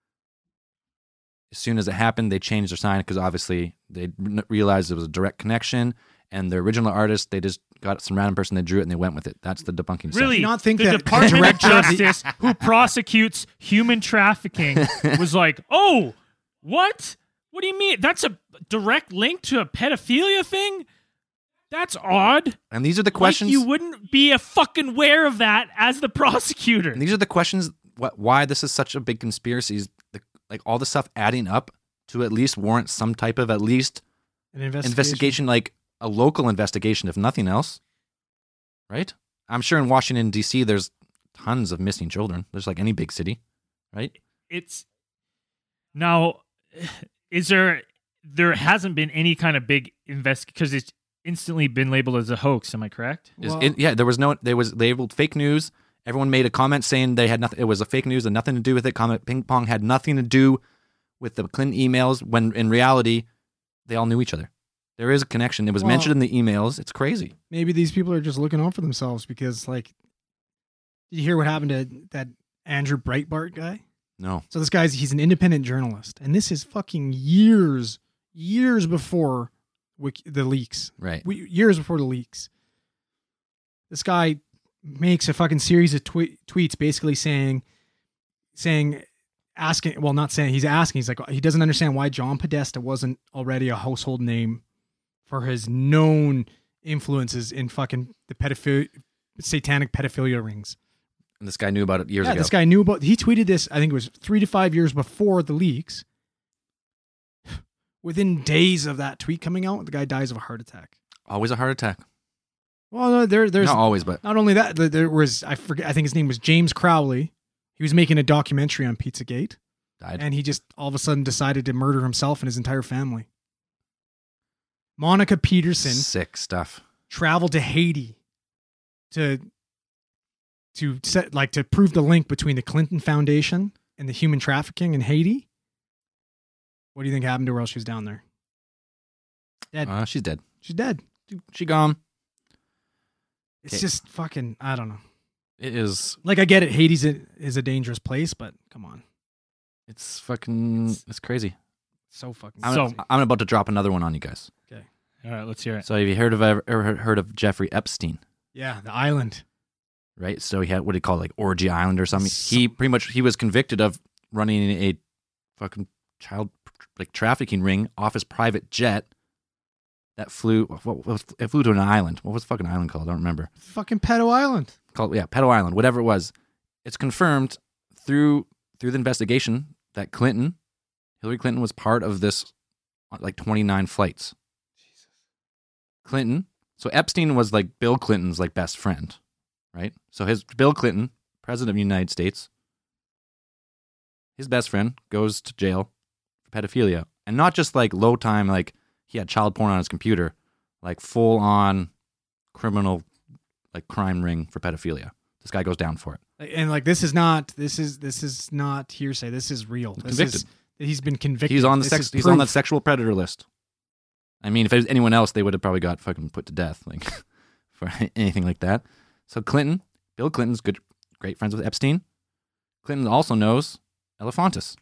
as soon as it happened, they changed their sign because obviously they realized it was a direct connection. And the original artist, they just got some random person, they drew it and they went with it. That's the debunking side. Really? Do you not think the that Department of director of the- Justice, who prosecutes human trafficking, was like, "Oh, what? What do you mean? That's a direct link to a pedophilia thing? That's odd." And these are the questions. Like you wouldn't be fucking aware of that as the prosecutor. And these are the questions why this is such a big conspiracy. like all the stuff adding up to at least warrant some type of at least An investigation, like a local investigation, if nothing else. Right? I'm sure in Washington, D.C., there's tons of missing children. There's like any big city, right? It's now, there hasn't been any kind of big because it's instantly been labeled as a hoax. Am I correct? There was labeled fake news. Everyone made a comment saying they had nothing. It was a fake news and nothing to do with it. Comet Ping Pong had nothing to do with the Clinton emails, when in reality, they all knew each other. There is a connection. It was mentioned in the emails. It's crazy. Maybe these people are just looking out for themselves because, like, did you hear what happened to that Andrew Breitbart guy? No. So this he's an independent journalist, and this is fucking years before the leaks. Right. Years before the leaks. This guy makes a fucking series of tweets basically he's asking, he's like, he doesn't understand why John Podesta wasn't already a household name for his known influences in fucking the satanic pedophilia rings. And this guy knew about it years ago. This guy knew he tweeted this, I think it was 3 to 5 years before the leaks. Within days of that tweet coming out, the guy dies of a heart attack. Always a heart attack. Well, there's not always, but not only that, there was, I think his name was James Crowley. He was making a documentary on Pizzagate. Died. And he just all of a sudden decided to murder himself and his entire family. Monica Peterson. Sick stuff. Traveled to Haiti to prove the link between the Clinton Foundation and the human trafficking in Haiti. What do you think happened to her while she was down there? Dead. She's dead. She's dead. She gone. It's just fucking, I don't know. It is. Like, I get it. Haiti is a dangerous place, but come on. It's fucking, it's crazy. So fucking. I'm about to drop another one on you guys. Okay. All right, let's hear it. So have you ever heard of Jeffrey Epstein? Yeah, the island. Right? So he had, what do you call it, like Orgy Island or something? He was convicted of running a fucking child like trafficking ring off his private jet that flew to an island. What was the fucking island called? I don't remember. Fucking Pedo Island. Pedo Island, whatever it was. It's confirmed through the investigation that Hillary Clinton was part of this, like 29 flights. Jesus. Clinton. So Epstein was like Bill Clinton's like best friend, right? So Bill Clinton, president of the United States, his best friend goes to jail for pedophilia. And not just like low time, like he had child porn on his computer, like full on criminal, like crime ring for pedophilia. This guy goes down for it. And like, this is not hearsay. This is real. Convicted. He's been convicted. He's on the sexual predator list. I mean, if it was anyone else, they would have probably got fucking put to death, like for anything like that. So Bill Clinton's great friends with Epstein. Clinton also knows Elefantis.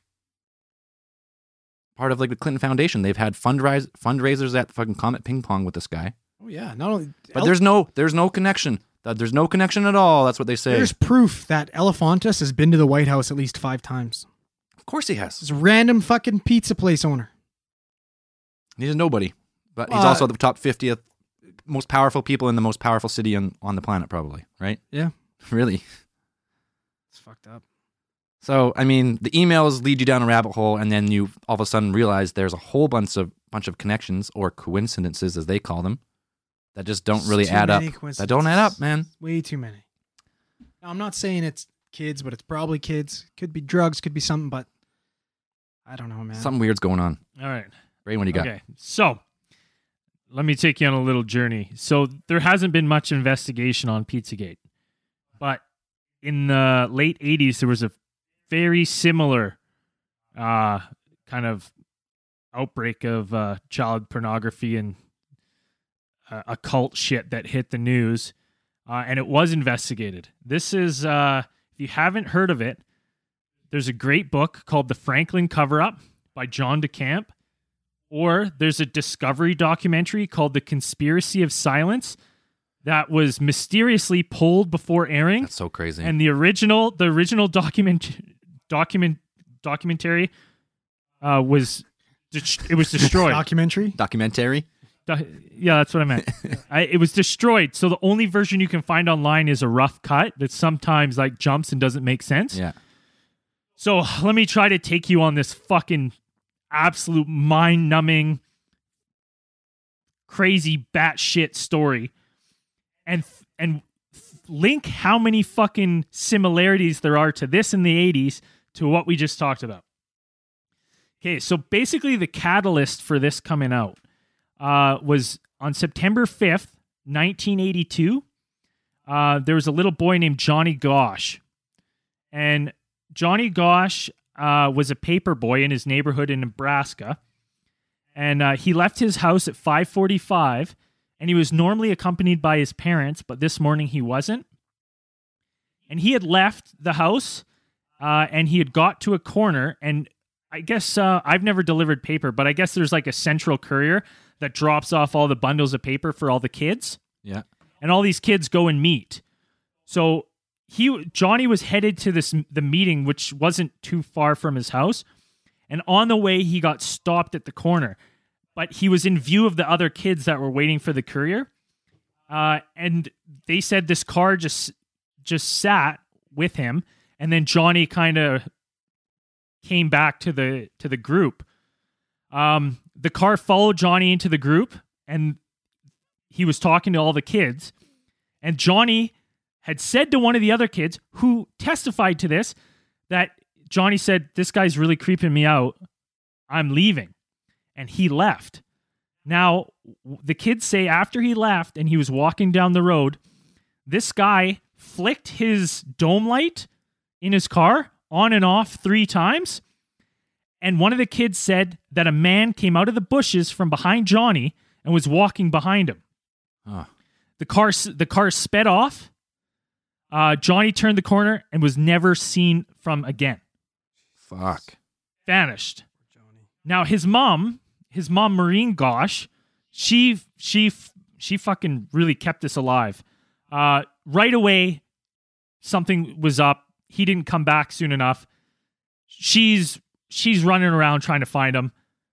Part of like the Clinton Foundation. They've had fundraisers at fucking Comet Ping Pong with this guy. Oh yeah, not only, but there's no connection. There's no connection at all. That's what they say. There's proof that Elefantis has been to the White House at least 5 times. Of course he has. He's a random fucking pizza place owner. He's a nobody, but he's also the top 50th most powerful people in the most powerful city on the planet, probably. Right? Yeah. Really. It's fucked up. So, I mean, the emails lead you down a rabbit hole, and then you all of a sudden realize there's a whole bunch of connections or coincidences, as they call them, that just don't really add up. That don't add up, man. Way too many. Now, I'm not saying it's kids, but it's probably kids. Could be drugs, could be something, but I don't know, man. Something weird's going on. All right. Ray, what do you got? Okay, so let me take you on a little journey. So there hasn't been much investigation on Pizzagate, but in the late 80s, there was a very similar kind of outbreak of child pornography and occult shit that hit the news, and it was investigated. This is, if you haven't heard of it, there's a great book called The Franklin Cover-Up by John DeCamp, or there's a Discovery documentary called The Conspiracy of Silence that was mysteriously pulled before airing. That's so crazy. And the original documentary was destroyed. Documentary? Yeah, that's what I meant. It was destroyed. So the only version you can find online is a rough cut that sometimes like jumps and doesn't make sense. Yeah. So let me try to take you on this fucking absolute mind-numbing, crazy batshit story, and link how many fucking similarities there are to this in the 80s to what we just talked about. Okay, so basically the catalyst for this coming out was on September 5th, 1982. There was a little boy named Johnny Gosch. And Johnny Gosch was a paper boy in his neighborhood in Nebraska. And he left his house at 5:45, and he was normally accompanied by his parents, but this morning he wasn't. And he had left the house, and he had got to a corner, and I guess I've never delivered paper, but I guess there's like a central courier that drops off all the bundles of paper for all the kids. Yeah. And all these kids go and meet. So Johnny was headed to the meeting, which wasn't too far from his house. And on the way, he got stopped at the corner. But he was in view of the other kids that were waiting for the courier. And they said this car just sat with him. And then Johnny kind of came back to the group. The car followed Johnny into the group, and he was talking to all the kids. And Johnny had said to one of the other kids who testified to this that Johnny said, "This guy's really creeping me out. I'm leaving." And he left. Now, the kids say after he left and he was walking down the road, this guy flicked his dome light in his car on and off 3 times. And one of the kids said that a man came out of the bushes from behind Johnny and was walking behind him. Huh. The car sped off. Johnny turned the corner and was never seen from again. Fuck. Vanished. Now his mom Maureen Gosch, she fucking really kept this alive. Right away, something was up. He didn't come back soon enough. She's running around trying to find him.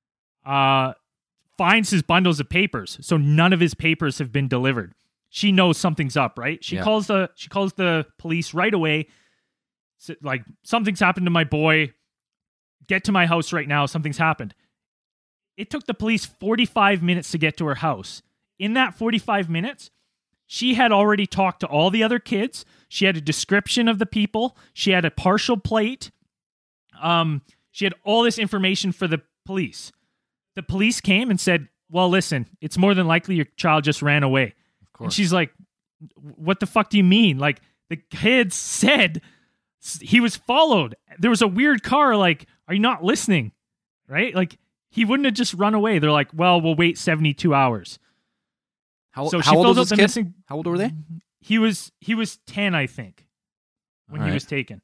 Finds his bundles of papers, so none of his papers have been delivered. She knows something's up, right? She calls the police right away. Like, something's happened to my boy. Get to my house right now. Something's happened. It took the police 45 minutes to get to her house. In that 45 minutes, she had already talked to all the other kids. She had a description of the people. She had a partial plate. She had all this information for the police. The police came and said, "Well, listen, it's more than likely your child just ran away." Of course. And she's like, "What the fuck do you mean?" Like, the kids said he was followed. There was a weird car. Like, are you not listening? Right? Like, he wouldn't have just run away. They're like, "Well, we'll wait 72 hours." How So she old filled was out this the kid? missing. How old were they? He was 10, I think, when All he right. was taken.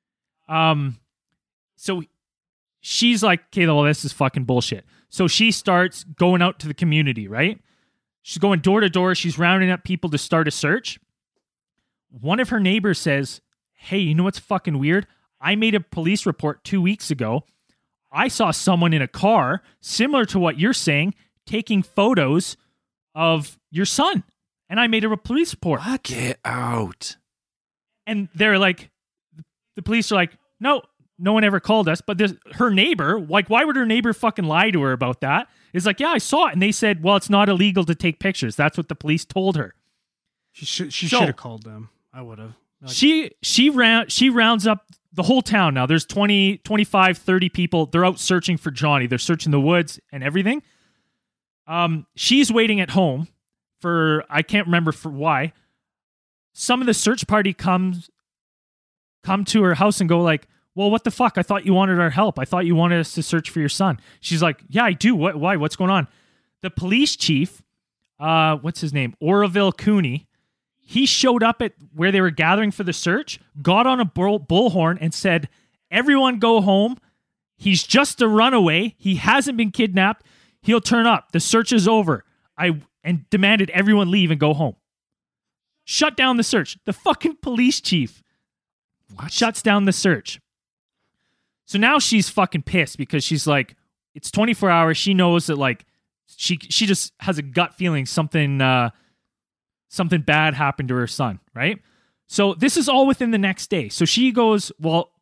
So she's like, "Okay, well, this is fucking bullshit." So she starts going out to the community, right? She's going door to door. She's rounding up people to start a search. One of her neighbors says, "Hey, you know what's fucking weird? I made a police report 2 weeks ago. I saw someone in a car, similar to what you're saying, taking photos of your son. And I made a police report." What? Get out. And they're like, the police are like, no one ever called us. But her neighbor, like, why would her neighbor fucking lie to her about that? Is like, "Yeah, I saw it." And they said, "Well, it's not illegal to take pictures." That's what the police told her. She should So- have called them. I would have. She rounds up the whole town now. There's 20, 25, 30 people. They're out searching for Johnny. They're searching the woods and everything. She's waiting at home for, I can't remember for why. Some of the search party come to her house and go like, "Well, what the fuck? I thought you wanted our help. I thought you wanted us to search for your son." She's like, "Yeah, I do. Why? What's going on?" The police chief, what's his name? Oroville Cooney. He showed up at where they were gathering for the search, got on a bullhorn and said, "Everyone go home. He's just a runaway. He hasn't been kidnapped. He'll turn up. The search is over." And demanded everyone leave and go home. Shut down the search. The fucking police chief shuts down the search. So now she's fucking pissed because she's like, it's 24 hours. She knows that, like, she just has a gut feeling something bad happened to her son, right? So this is all within the next day. So she goes, "Well,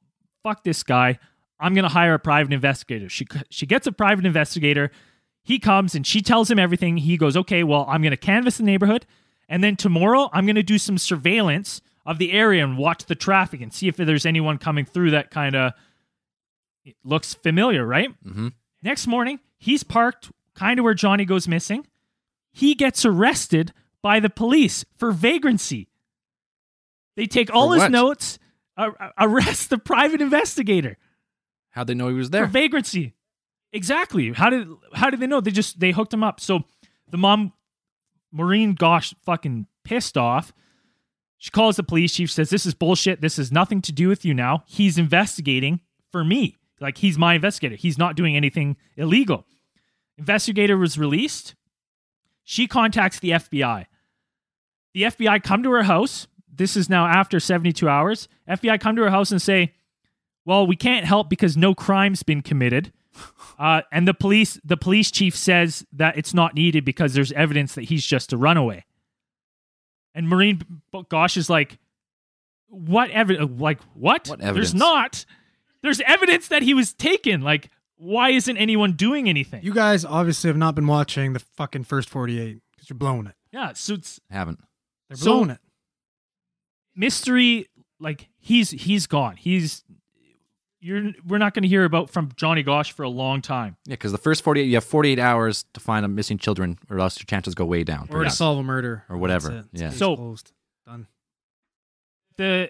fuck this guy. I'm going to hire a private investigator. She gets a private investigator. He comes and she tells him everything. He goes, okay, well, I'm going to canvass the neighborhood. And then tomorrow I'm going to do some surveillance of the area and watch the traffic and see if there's anyone coming through that kind of looks familiar, right? Mm-hmm. Next morning, he's parked kind of where Johnny goes missing. He gets arrested by the police for vagrancy. They take all For his what? notes, arrest the private investigator How'd they know he was for there? vagrancy. Exactly. How did they know? They hooked him up. So the mom, Maureen Gosh, fucking pissed off. She calls the police chief, says, this is bullshit. This has nothing to do with you now. He's investigating for me. Like, he's my investigator. He's not doing anything illegal. Investigator was released. She contacts the FBI. The FBI come to her house. This is now after 72 hours. FBI come to her house and say, well, we can't help because no crime's been committed. And the police chief says that it's not needed because there's evidence that he's just a runaway. And Maureen Gosh is like, what evidence? Like, what? What evidence? There's not. There's evidence that he was taken. Like, why isn't anyone doing anything? You guys obviously have not been watching the fucking first 48 because you're blowing it. Yeah, so it's Haven't. They're So- blowing it. mystery. Like, he's gone. We're not going to hear about from Johnny Gosh for a long time. Yeah, because the first 48, you have 48 hours to find a missing children, or else your chances go way down. Or to solve a murder. Or whatever. That's it. Yeah. Case So- closed. Done. The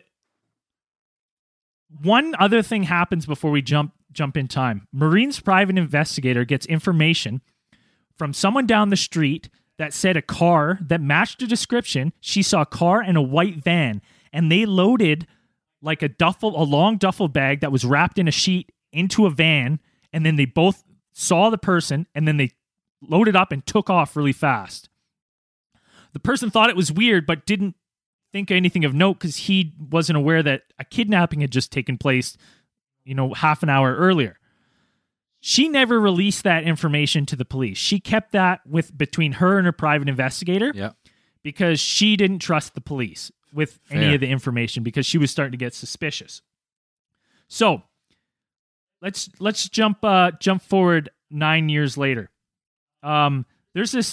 one other thing happens before we jump in time. Maureen's private investigator gets information from someone down the street that said a car that matched the description. She saw a car and a white van, and they loaded like a long duffel bag that was wrapped in a sheet into a van, and then they both saw the person, and then they loaded up and took off really fast. The person thought it was weird, but didn't think anything of note because he wasn't aware that a kidnapping had just taken place, half an hour earlier. She never released that information to the police. She kept that between her and her private investigator Yeah. because she didn't trust the police with any Fair. of the information because she was starting to get suspicious. So let's jump forward 9 years later. There's this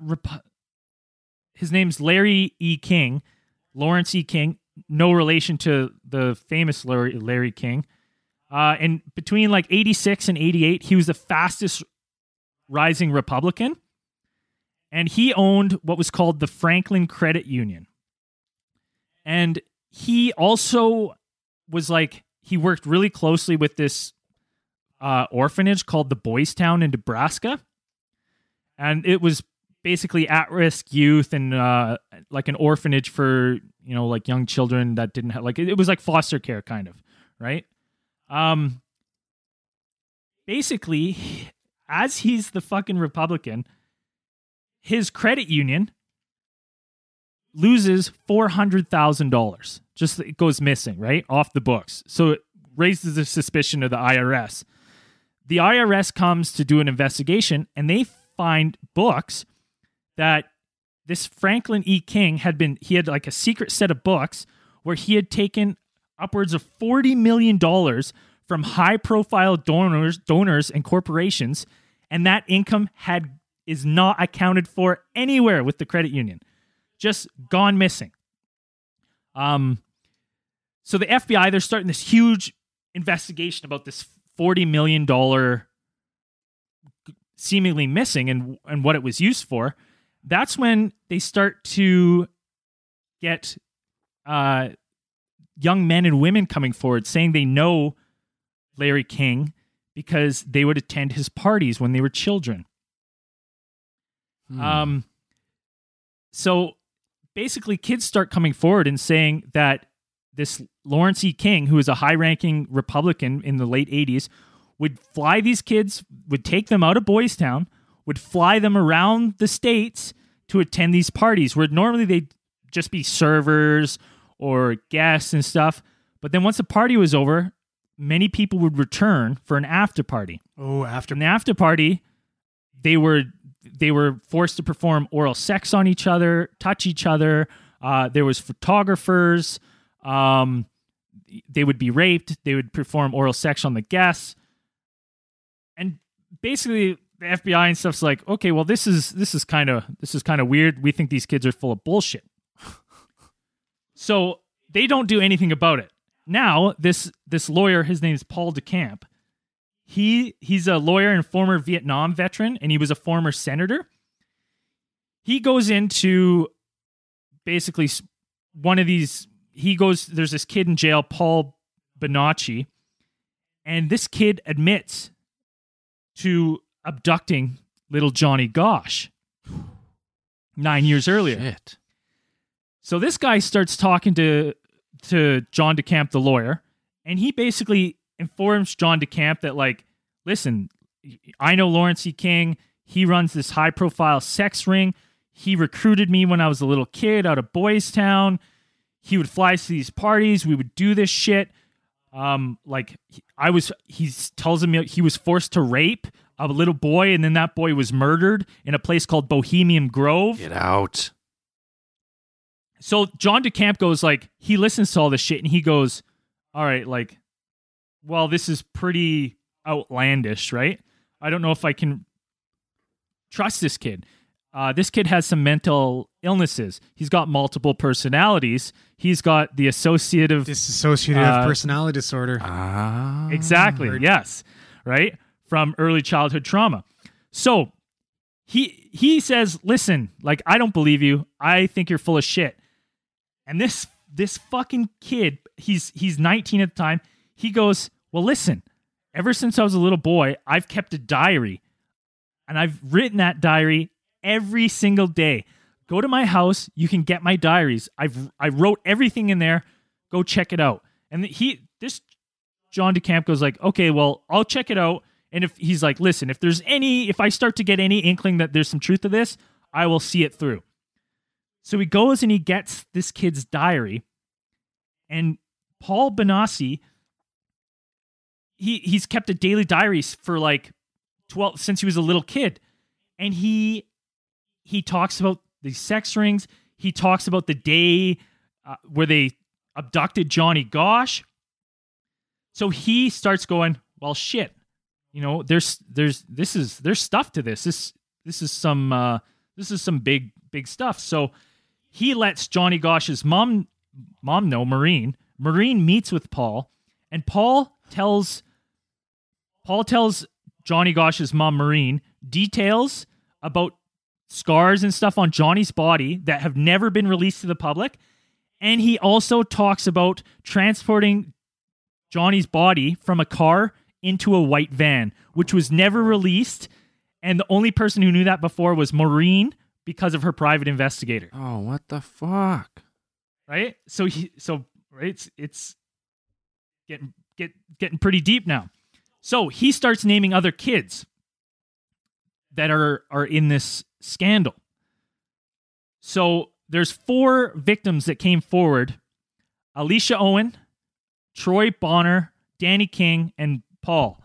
his name's Larry E. King, Lawrence E. King, no relation to the famous Larry King. And between like 86 and 88, he was the fastest rising Republican. And he owned what was called the Franklin Credit Union. And he also was he worked really closely with this orphanage called the Boys Town in Nebraska. And it was basically at-risk youth and like an orphanage for, like young children that didn't have, it was like foster care kind of, right? Basically, as he's the fucking Republican, his credit union loses $400,000. Just it goes missing, right? Off the books. So it raises the suspicion of the IRS. The IRS comes to do an investigation and they find books that this Franklin E. King had like a secret set of books where he had taken upwards of $40 million from high-profile donors and corporations, and that income is not accounted for anywhere with the credit union. Just gone missing. So the FBI, they're starting this huge investigation about this $40 million seemingly missing and what it was used for. That's when they start to get young men and women coming forward saying they know Larry King because they would attend his parties when they were children. So basically kids start coming forward and saying that this Lawrence E. King, who is a high-ranking Republican in the late 80s, would fly these kids, would take them out of Boys Town, would fly them around the states to attend these parties where normally they'd just be servers or guests and stuff. But then once the party was over, many people would return for an after party. Oh, after. In the after party, they were forced to perform oral sex on each other, touch each other. There was photographers. they would be raped. They would perform oral sex on the guests. And basically the FBI and stuff's like, okay, well, this is kind of weird. We think these kids are full of bullshit. So they don't do anything about it. Now, this lawyer, his name is Paul DeCamp. He's a lawyer and former Vietnam veteran, and he was a former senator. He goes into basically one of these. There's this kid in jail, Paul Bonacci, and this kid admits to abducting little Johnny Gosch 9 years earlier. Shit. So this guy starts talking to John DeCamp, the lawyer, and he basically informs John DeCamp that, like, listen, I know Lawrence E. King. He runs this high-profile sex ring. He recruited me when I was a little kid out of Boys Town. He would fly to these parties. We would do this shit. He tells him he was forced to rape a little boy, and then that boy was murdered in a place called Bohemian Grove. Get out. So John DeCamp goes, like, he listens to all this shit, and he goes, all right, like, well, this is pretty outlandish, right? I don't know if I can trust this kid. This kid has some mental illnesses. He's got multiple personalities. He's got the dissociative personality disorder. Exactly. Yes. Right. From early childhood trauma. So he says, listen, like, I don't believe you. I think you're full of shit. And this fucking kid, he's 19 at the time. He goes, well, listen, ever since I was a little boy, I've kept a diary, and I've written that diary every single day. Go to my house. You can get my diaries. I wrote everything in there. Go check it out. And this John DeCamp goes like, okay, well, I'll check it out. And if he's like, listen, if I start to get any inkling that there's some truth to this, I will see it through. So he goes and he gets this kid's diary, and Paul Bonacci, he's kept a daily diary for like 12 since he was a little kid. And he talks about the sex rings. He talks about the day where they abducted Johnny Gosch. So he starts going, well, shit, you know, there's stuff to this. This is some big stuff. So he lets Johnny Gosch's mom know, Maureen. Maureen meets with Paul, and Paul tells Johnny Gosch's mom, Maureen, details about scars and stuff on Johnny's body that have never been released to the public. And he also talks about transporting Johnny's body from a car into a white van, which was never released. And the only person who knew that before was Maureen because of her private investigator. Oh, what the fuck? Right? So it's getting pretty deep now. So he starts naming other kids that are in this scandal. So there's 4 victims that came forward: Alicia Owen, Troy Bonner, Danny King, and Paul.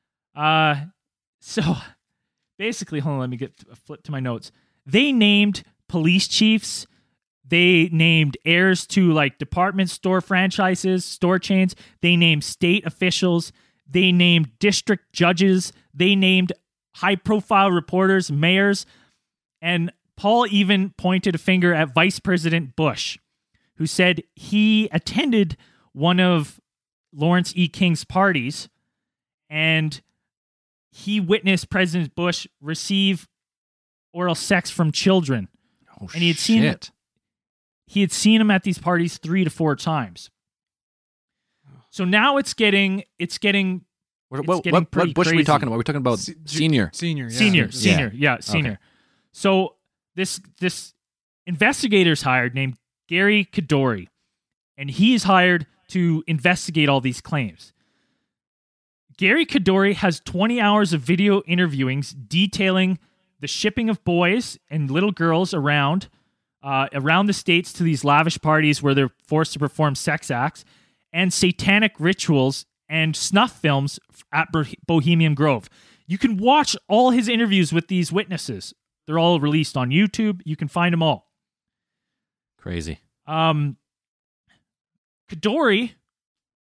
So basically, hold on, let me flip to my notes. They named police chiefs. They named heirs to like department store franchises, store chains. They named state officials. They named district judges. They named high-profile reporters, mayors. And Paul even pointed a finger at Vice President Bush, who said he attended one of Lawrence E. King's parties, and he witnessed President Bush receive oral sex from children. Oh, and he had seen him at these parties 3 to 4 times. So now it's getting What pretty Bush are we crazy. talking about? We're talking about senior. Senior. Senior. So this investigator's hired named Gary Kadori, and he's hired to investigate all these claims. Gary Kadori has 20 hours of video interviewings detailing the shipping of boys and little girls around the states to these lavish parties where they're forced to perform sex acts, and satanic rituals and snuff films at Bohemian Grove. You can watch all his interviews with these witnesses. They're all released on YouTube. You can find them all. Crazy. Kadori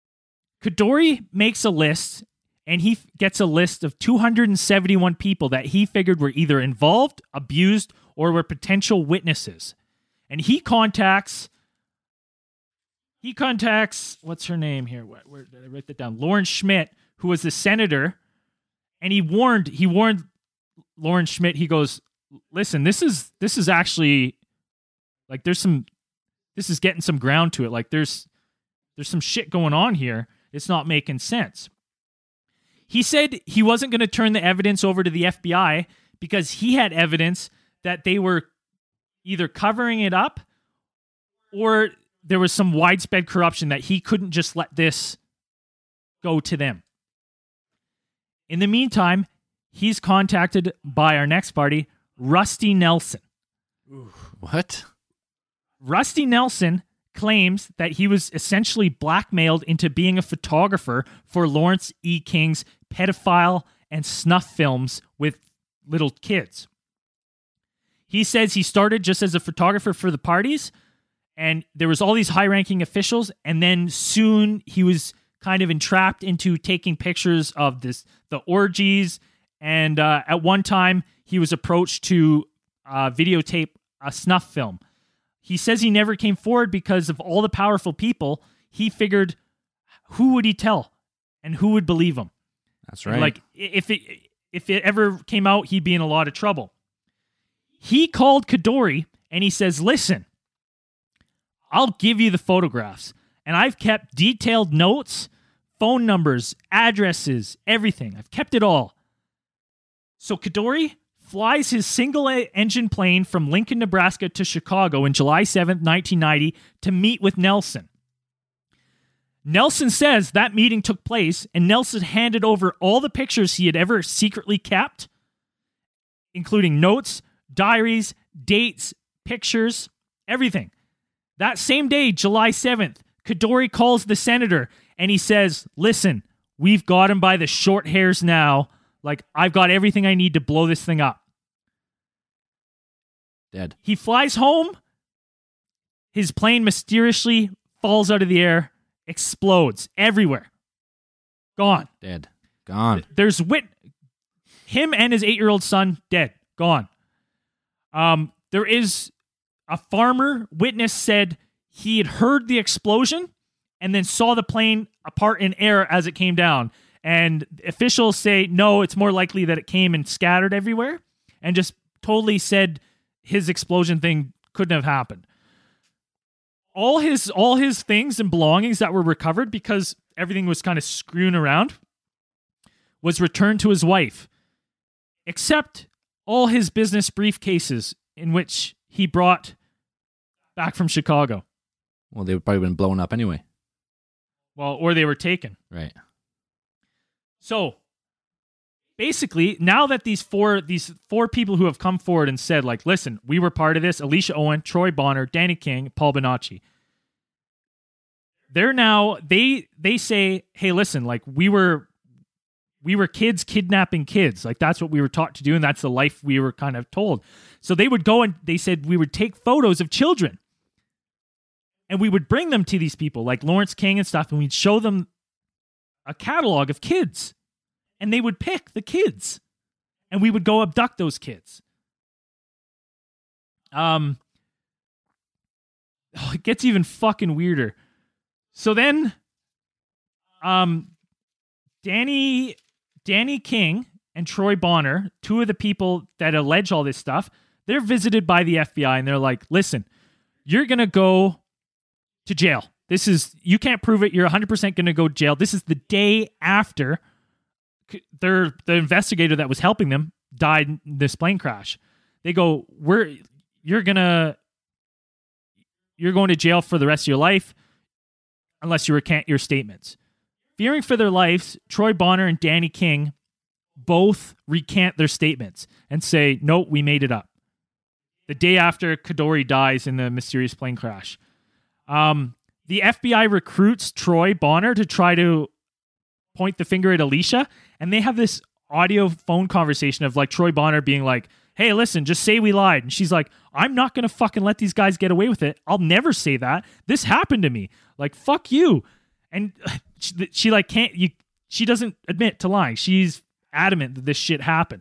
Kadori makes a list, and he gets a list of 271 people that he figured were either involved, abused, or were potential witnesses. And he contacts, what's her name here? Where did I write that down? Lawrence Schmidt, who was the senator, and he warned Lawrence Schmidt. He goes, listen, this is actually like this is getting some ground to it. Like there's some shit going on here. It's not making sense. He said he wasn't going to turn the evidence over to the FBI because he had evidence that they were either covering it up or there was some widespread corruption that he couldn't just let this go to them. In the meantime, he's contacted by our next party, Rusty Nelson. What? Rusty Nelson claims that he was essentially blackmailed into being a photographer for Lawrence E. King's pedophile and snuff films with little kids. He says he started just as a photographer for the parties, and there was all these high-ranking officials, and then soon he was kind of entrapped into taking pictures of the orgies, and at one time he was approached to videotape a snuff film. He says he never came forward because of all the powerful people. He figured, who would he tell, and who would believe him? That's right. And like if it ever came out, he'd be in a lot of trouble. He called Kadori and he says, listen, I'll give you the photographs, and I've kept detailed notes, phone numbers, addresses, everything. I've kept it all. So Kadori flies his single-engine plane from Lincoln, Nebraska to Chicago in July 7th, 1990 to meet with Nelson. Nelson says that meeting took place, and Nelson handed over all the pictures he had ever secretly kept, including notes, diaries, dates, pictures, everything. That same day, July 7th, Kadori calls the senator, and he says, listen, we've got him by the short hairs now. Like, I've got everything I need to blow this thing up. Dead. He flies home. His plane mysteriously falls out of the air, explodes everywhere. Gone. Dead. Gone. There's him and his 8-year-old son dead. Gone. There is a farmer witness said he had heard the explosion and then saw the plane apart in air as it came down. And officials say, no, it's more likely that it came and scattered everywhere, and just totally said his explosion thing couldn't have happened. All his things and belongings that were recovered, because everything was kind of screwing around, was returned to his wife, except all his business briefcases in which he brought back from Chicago. Well, they would probably been blown up anyway. Well, or they were taken. Right. So basically, now that these four people who have come forward and said, like, listen, we were part of this, Alicia Owen, Troy Bonner, Danny King, Paul Bonacci, they're now, they say, hey, listen, like, we were kids kidnapping kids. Like, that's what we were taught to do, and that's the life we were kind of told. So they would go and they said we would take photos of children, and we would bring them to these people, like Lawrence King and stuff, and we'd show them a catalog of kids, and they would pick the kids, and we would go abduct those kids. It gets even fucking weirder. So then, Danny King and Troy Bonner, two of the people that allege all this stuff, they're visited by the FBI, and they're like, listen, you're going to go to jail. You can't prove it. You're 100% going to go to jail. This is the day after the investigator that was helping them died in this plane crash. They go, you're going to jail for the rest of your life unless you recant your statements. Fearing for their lives, Troy Bonner and Danny King both recant their statements and say, no, we made it up. The day after Kadori dies in the mysterious plane crash. The FBI recruits Troy Bonner to try to point the finger at Alicia, and they have this audio phone conversation of like Troy Bonner being like, hey, listen, just say we lied. And she's like, I'm not going to fucking let these guys get away with it. I'll never say that. This happened to me. Like, fuck you. And She like can't you. She doesn't admit to lying. She's adamant that this shit happened.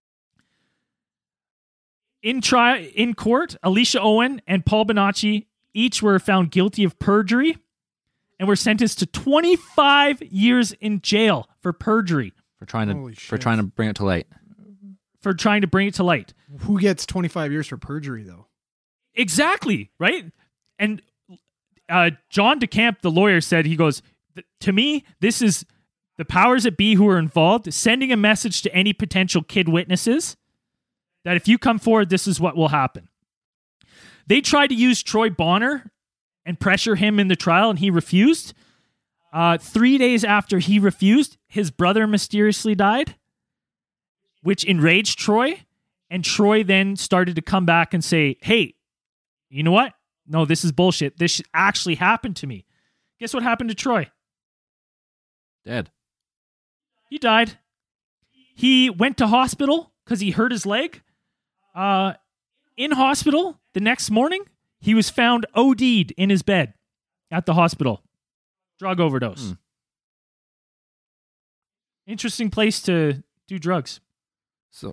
In court, Alicia Owen and Paul Bonacci each were found guilty of perjury and were sentenced to 25 years in jail for perjury. For trying to bring it to light. For trying to bring it to light. Who gets 25 years for perjury, though? Exactly, right? And John DeCamp, the lawyer, said, he goes, to me, this is the powers that be who are involved sending a message to any potential kid witnesses that if you come forward, this is what will happen. They tried to use Troy Bonner and pressure him in the trial, and he refused. 3 days after he refused, his brother mysteriously died, which enraged Troy. And Troy then started to come back and say, hey, you know what? No, this is bullshit. This actually happened to me. Guess what happened to Troy? Dead. He died. He went to hospital because he hurt his leg. In hospital the next morning, he was found OD'd in his bed at the hospital. Drug overdose. Interesting place to do drugs. So,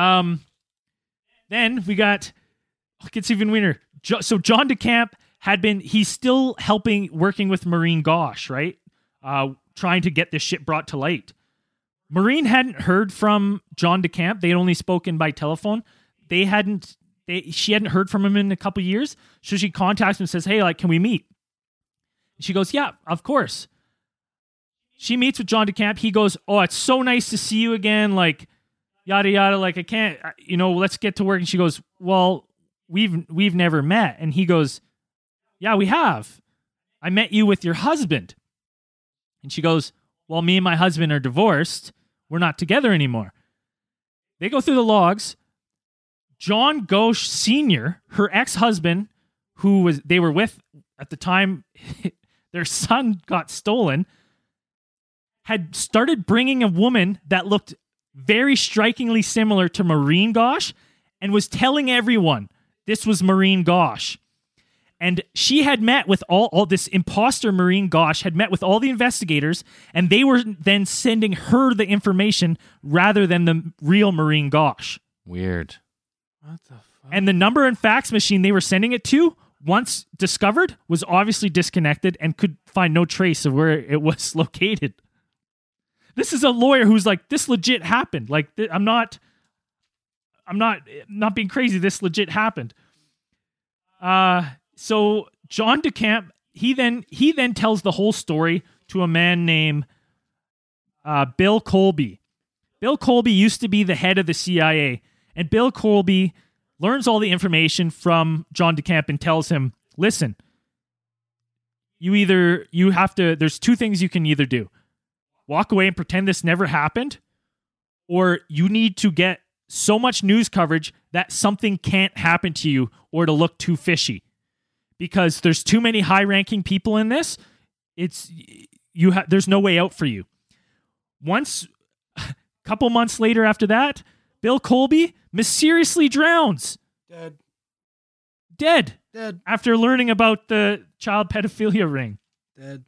then we got, it gets even weirder. So John DeCamp he's still working with Maureen Gosh, right? Trying to get this shit brought to light. Maureen hadn't heard from John DeCamp. They had only spoken by telephone. She hadn't heard from him in a couple years. So she contacts him and says, hey, like, can we meet? She goes, yeah, of course. She meets with John DeCamp. He goes, oh, it's so nice to see you again. Like, yada, yada. Like, I can't, let's get to work. And she goes, well, we've never met. And he goes, yeah, we have. I met you with your husband. And she goes, well, me and my husband are divorced. We're not together anymore. They go through the logs. John Gosh Sr., her ex-husband, they were with at the time their son got stolen, had started bringing a woman that looked very strikingly similar to Maureen Gosh and was telling everyone this was Maureen Gosh. And she had met with all this imposter Maureen Gosh had met with all the investigators, and they were then sending her the information rather than the real Maureen Gosh. Weird. What the fuck? And the number and fax machine they were sending it to, once discovered, was obviously disconnected and could find no trace of where it was located. This is a lawyer who's like, this legit happened. Like, I'm not being crazy. This legit happened. So John DeCamp, he then tells the whole story to a man named Bill Colby. Bill Colby used to be the head of the CIA, and Bill Colby learns all the information from John DeCamp and tells him, listen, there's two things you can either do. Walk away and pretend this never happened, or you need to get so much news coverage that something can't happen to you or to look too fishy. Because there's too many high-ranking people in this, there's no way out for you. Once, a couple months later after that, Bill Colby mysteriously drowns. Dead. After learning about the child pedophilia ring. Dead.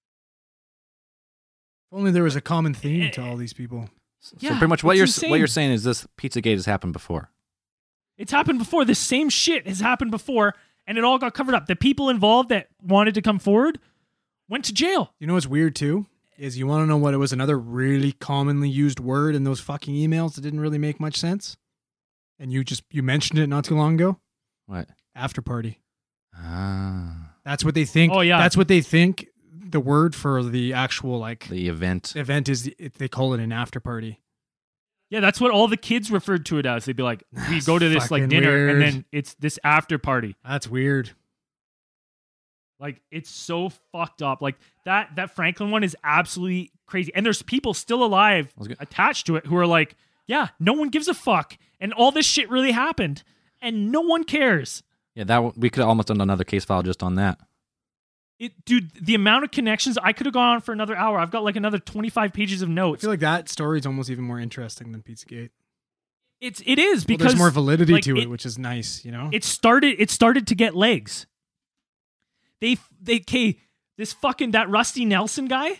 If only there was a common theme to all these people. So pretty much what you're saying is this Pizzagate has happened before. It's happened before. The same shit has happened before, and it all got covered up. The people involved that wanted to come forward went to jail. You know what's weird too? Is you want to know what it was another really commonly used word in those fucking emails that didn't really make much sense? And you mentioned it not too long ago? What? After party. Ah. That's what they think. Oh, yeah. That's what they think the word for the actual, the event. Event is, they call it an after party. Yeah, that's what all the kids referred to it as. They'd be like, we go to this like dinner, weird. and then it's this after party. That's weird. Like, it's so fucked up. Like, that Franklin one is absolutely crazy. And there's people still alive attached to it who are like, yeah, no one gives a fuck. And all this shit really happened. And no one cares. Yeah, we could have almost done another case file just on that. Dude, the amount of connections, I could have gone on for another hour. I've got like another 25 pages of notes. I feel like that story is almost even more interesting than Pizzagate. It is because there's more validity to it, which is nice, you know? It started to get legs. This fucking, that Rusty Nelson guy,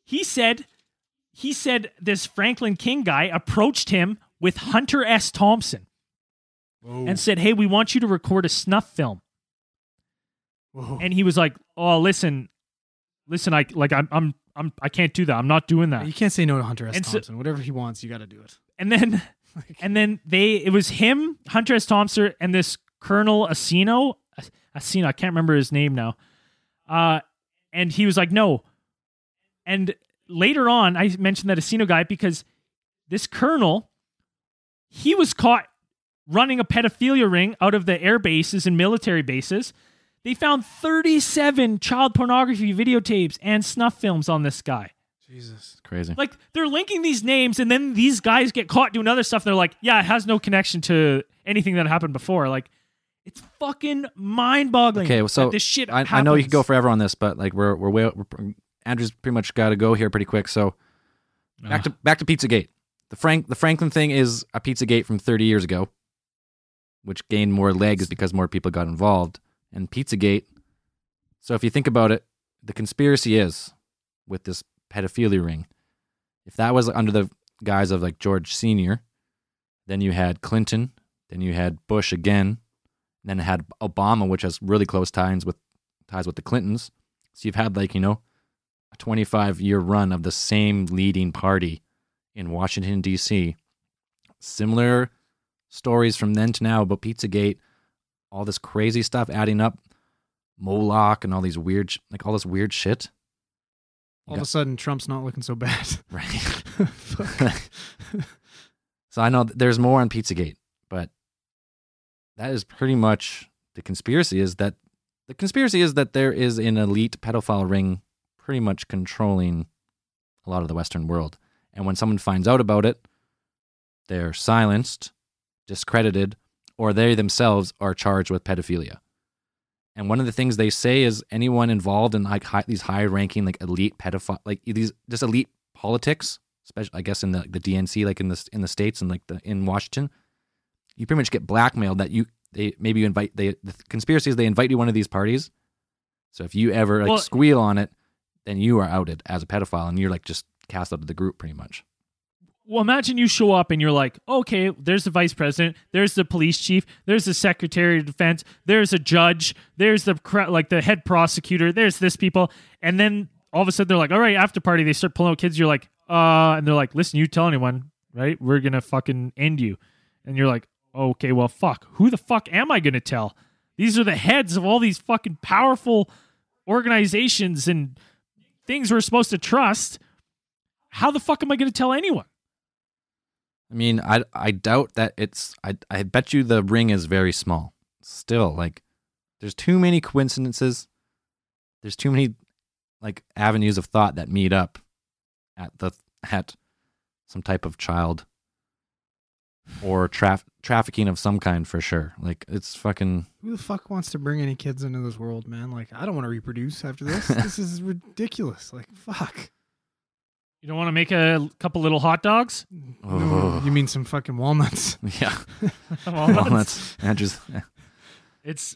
He said this Franklin King guy approached him with Hunter S. Thompson and said, "Hey, we want you to record a snuff film." Whoa. And he was like, "Oh, listen, I can't do that. I'm not doing that." You can't say no to Hunter S. And so- Thompson. Whatever he wants, you got to do it. And then, it was him, Hunter S. Thompson, and this Colonel Asino, I can't remember his name now. And he was like, "No." And later on, I mentioned that Asino guy because this colonel, he was caught running a pedophilia ring out of the air bases and military bases. They found 37 child pornography videotapes and snuff films on this guy. Jesus. Crazy. Like, they're linking these names, and then these guys get caught doing other stuff. They're like, yeah, it has no connection to anything that happened before. Like, it's fucking mind-boggling. Okay, so that this shit I know you happens. could go forever on this, but like we're Andrew's pretty much got to go here pretty quick. So back to Pizzagate. The Franklin thing is a Pizzagate from 30 years ago, which gained more legs because more people got involved. And Pizzagate. So if you think about it, the conspiracy is with this pedophilia ring. If that was under the guise of like George Sr., then you had Clinton, then you had Bush again, then it had Obama, which has really close ties with the Clintons. So you've had like, a 25-year run of the same leading party in Washington, D.C. Similar stories from then to now about Pizzagate, all this crazy stuff adding up, Moloch and all these weird, all this weird shit. All of a sudden, Trump's not looking so bad. Right. So I know there's more on Pizzagate, but that is pretty much the conspiracy is that there is an elite pedophile ring pretty much controlling a lot of the Western world. And when someone finds out about it, they're silenced, discredited, or they themselves are charged with pedophilia. And one of the things they say is anyone involved in these high-ranking elite pedophile, these just elite politics, especially I guess in the DNC, in the states and in Washington, you pretty much get blackmailed that the conspiracy is they invite you to one of these parties. So if you ever squeal on it, then you are outed as a pedophile and you're just cast out of the group pretty much. Well, imagine you show up and you're like, okay, there's the vice president, there's the police chief, there's the secretary of defense, there's a judge, there's the head prosecutor, there's this people, and then all of a sudden they're like, all right, after party, they start pulling out kids. You're like, and they're like, listen, you tell anyone, right? We're gonna fucking end you. And you're like, okay, well, fuck. Who the fuck am I gonna tell? These are the heads of all these fucking powerful organizations and things we're supposed to trust. How the fuck am I gonna tell anyone? I mean, I doubt that I bet you the ring is very small. Still, there's too many coincidences. There's too many, avenues of thought that meet up at some type of child or trafficking of some kind for sure. It's fucking... Who the fuck wants to bring any kids into this world, man? I don't want to reproduce after this. This is ridiculous. Fuck. You don't want to make a couple little hot dogs? No, you mean some fucking walnuts? Yeah. Walnuts. Andrews. It's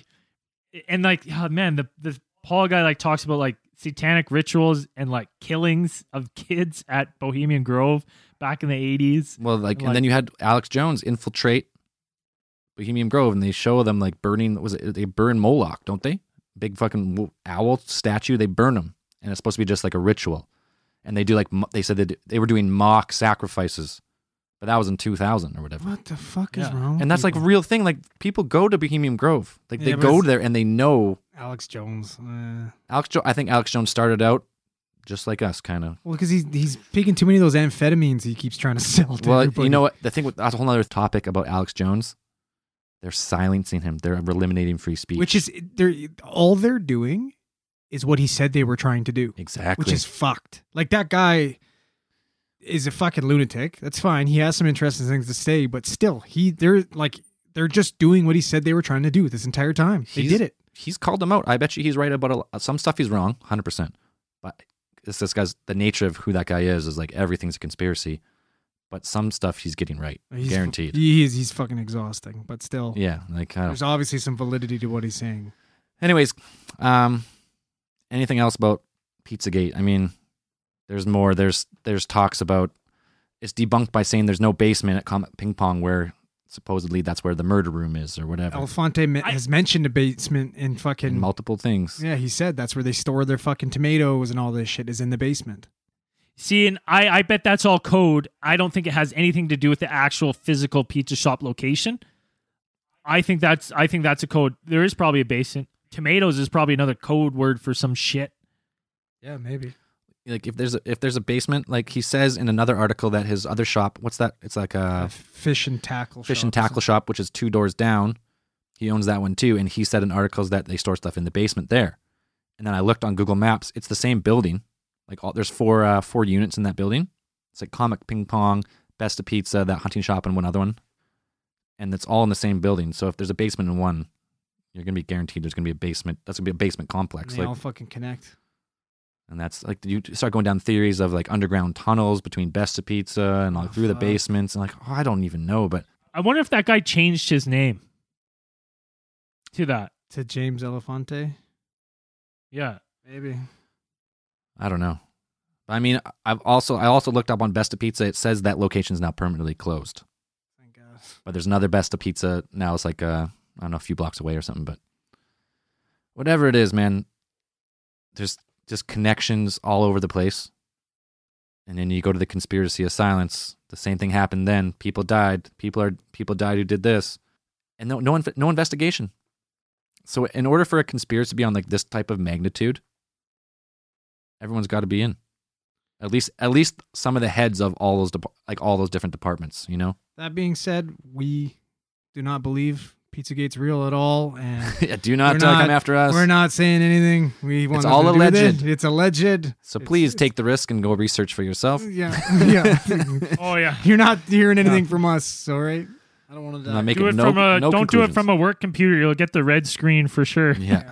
oh man, the Paul guy talks about satanic rituals and killings of kids at Bohemian Grove back in the 80s. Well, and then you had Alex Jones infiltrate Bohemian Grove and they show them burning, they burn Moloch, don't they? Big fucking owl statue, they burn them. And it's supposed to be just a ritual. And they do they said that they were doing mock sacrifices, but that was in 2000 or whatever. What the fuck is wrong? And that's people? a real thing. People go to Bohemian Grove. They go there and they know Alex Jones. I think Alex Jones started out just like us, kind of. Well, because he's picking too many of those amphetamines he keeps trying to sell to everybody. You know what? The thing that's a whole other topic about Alex Jones. They're silencing him. They're eliminating free speech. Which is all they're doing is what he said they were trying to do. Exactly. Which is fucked. That guy is a fucking lunatic. That's fine. He has some interesting things to say, but still, they're just doing what he said they were trying to do this entire time. They did it. He's called them out. I bet you he's right about some stuff he's wrong, 100%. But this guy's, the nature of who that guy is everything's a conspiracy. But some stuff he's getting right. Guaranteed. He's fucking exhausting, but still. Yeah. There's obviously some validity to what he's saying. Anyways, anything else about Pizzagate? I mean, There's more. There's talks about it's debunked by saying there's no basement at Comet Ping Pong where supposedly that's where the murder room is or whatever. Elefante has mentioned a basement in fucking And multiple things. Yeah, he said that's where they store their fucking tomatoes and all this shit is in the basement. See, and I bet that's all code. I don't think it has anything to do with the actual physical pizza shop location. I think that's a code. There is probably a basement. Tomatoes is probably another code word for some shit. Yeah, maybe. Like if there's a basement, like he says in another article that his other shop, what's that? It's like a fish and tackle shop, which is 2 doors down. He owns that one too, and he said in articles that they store stuff in the basement there. And then I looked on Google Maps. It's the same building. Like there's 4 units in that building. It's like Comet Ping Pong, Besta Pizza, that hunting shop, and one other one. And it's all in the same building. So if there's a basement in one, you're gonna be guaranteed there's gonna be a basement. That's gonna be a basement complex. And they all fucking connect. And that's like you start going down theories of like underground tunnels between Besta Pizza and like through the basements and like I don't even know, but I wonder if that guy changed his name to that. To James Elefante? Yeah. Maybe. I don't know. I mean, I also looked up on Besta Pizza. It says that location is now permanently closed. Thank God. But there's another Besta Pizza now. It's like I don't know, a few blocks away or something. But whatever it is, man, there's just connections all over the place. And then you go to the conspiracy of silence. The same thing happened then. People died. People died who did this, and no investigation. So in order for a conspiracy to be on like this type of magnitude, everyone's got to be in. At least some of the heads of all those different departments, you know? That being said, we do not believe Pizzagate's real at all, and yeah, do not come after us. We're not saying anything. We want it's all alleged. It's alleged. So please take the risk and go research for yourself. Yeah. Oh yeah. You're not hearing anything from us, all right? I don't want to die. Don't do it from a work computer. You'll get the red screen for sure. Yeah.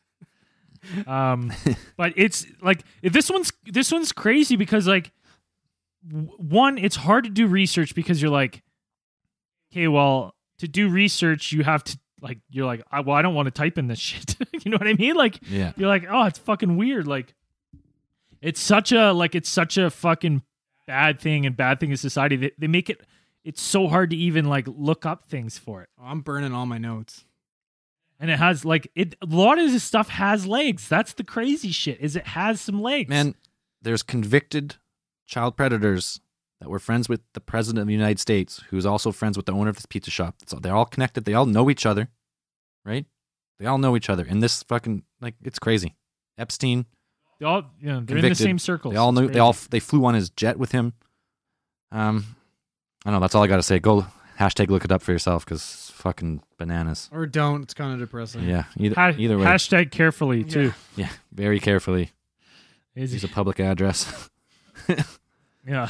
But it's like this one's crazy because like one, it's hard to do research because you're like, okay, well, to do research you have to like you're like, I don't want to type in this shit. You know what I mean? Like yeah. You're like, oh, it's fucking weird. Like it's such a fucking bad thing in society. They make it's so hard to even like look up things for it. I'm burning all my notes. And it has like a lot of this stuff has legs. That's the crazy shit. Is it has some legs. Man, there's convicted child predators that were friends with the president of the United States, who's also friends with the owner of this pizza shop. So they're all connected. They all know each other, right? They all know each other. And this fucking like it's crazy. Epstein. They're in the same circles. They all knew. They flew on his jet with him. I don't know. That's all I got to say. Go hashtag look it up for yourself because it's fucking bananas. Or don't. It's kind of depressing. Yeah. Either way. Hashtag carefully too. Yeah. Very carefully. Use a public address. Yeah.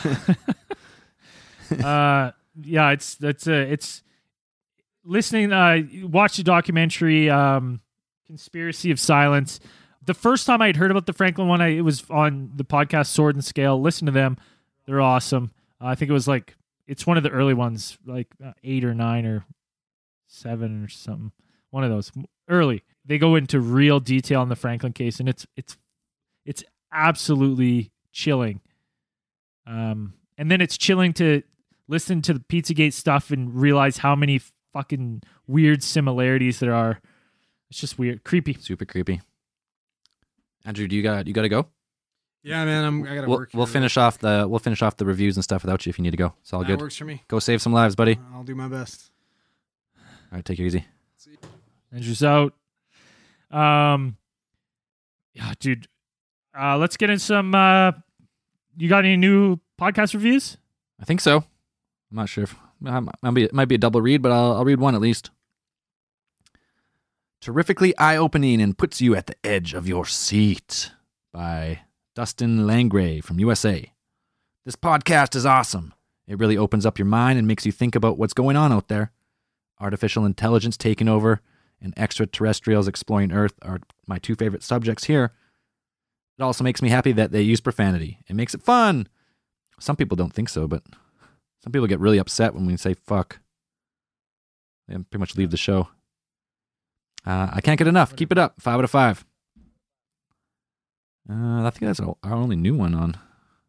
Yeah. It's listening. Watch the documentary, Conspiracy of Silence. The first time I'd heard about the Franklin one, it was on the podcast Sword and Scale. Listen to them. They're awesome. I think it was like, it's one of the early ones, like 8 or 9 or 7 or something. One of those early. They go into real detail on the Franklin case, and it's absolutely chilling. And then it's chilling to listen to the Pizzagate stuff and realize how many fucking weird similarities there are. It's just weird, creepy, super creepy. Andrew, you got to go? Yeah, man, I gotta work. We'll finish off the reviews and stuff without you if you need to go. It's all good. That works for me. Go save some lives, buddy. I'll do my best. All right, take it easy. Andrew's out. Yeah, dude. Let's get in some. You got any new podcast reviews? I think so. I'm not sure if it might be a double read, but I'll read one at least. Terrifically eye-opening and puts you at the edge of your seat by Dustin Langray from USA. This podcast is awesome. It really opens up your mind and makes you think about what's going on out there. Artificial intelligence taking over and extraterrestrials exploring Earth are my 2 favorite subjects here. It also makes me happy that they use profanity. It makes it fun. Some people don't think so, but some people get really upset when we say fuck. They pretty much leave the show. I can't get enough. Keep it up. 5 out of 5. I think that's our only new one on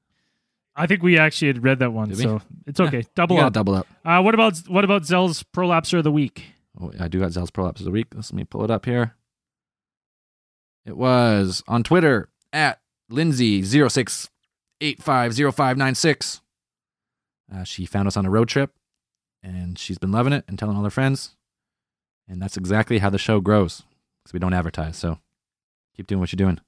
I think we actually had read that one, Did we? so it's okay. Double You gotta up. double up. What about Zell's Prolapser of the Week? Oh, I do got Zell's Prolapse of the Week. Let me pull it up here. It was on Twitter at Lindsay06850596. She found us on a road trip, and she's been loving it and telling all her friends. And that's exactly how the show grows, because we don't advertise. So keep doing what you're doing.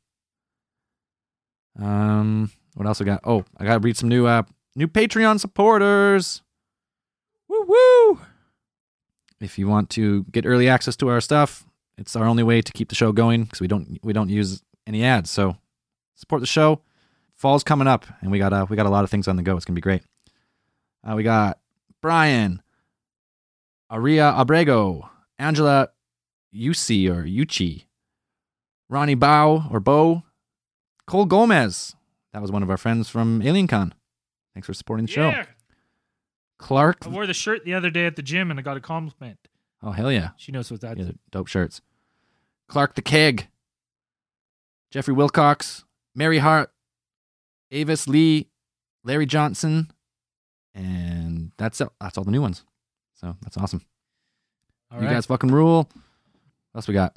What else we got? Oh, I got to read some new Patreon supporters. Woo woo! If you want to get early access to our stuff, it's our only way to keep the show going, because we don't use any ads. So support the show. Fall's coming up, and we got a lot of things on the go. It's gonna be great. We got Brian, Aria Abrego, Angela Uchi, Ronnie Bo, Cole Gomez. That was one of our friends from AlienCon. Thanks for supporting the show. Clark. I wore the shirt the other day at the gym and I got a compliment. Oh, hell yeah. She knows what that's. Yeah, dope shirts. Clark the Keg. Jeffrey Wilcox. Mary Hart. Avis Lee. Larry Johnson. And that's it. That's all the new ones. So that's awesome. All you right. guys fucking rule. What else we got?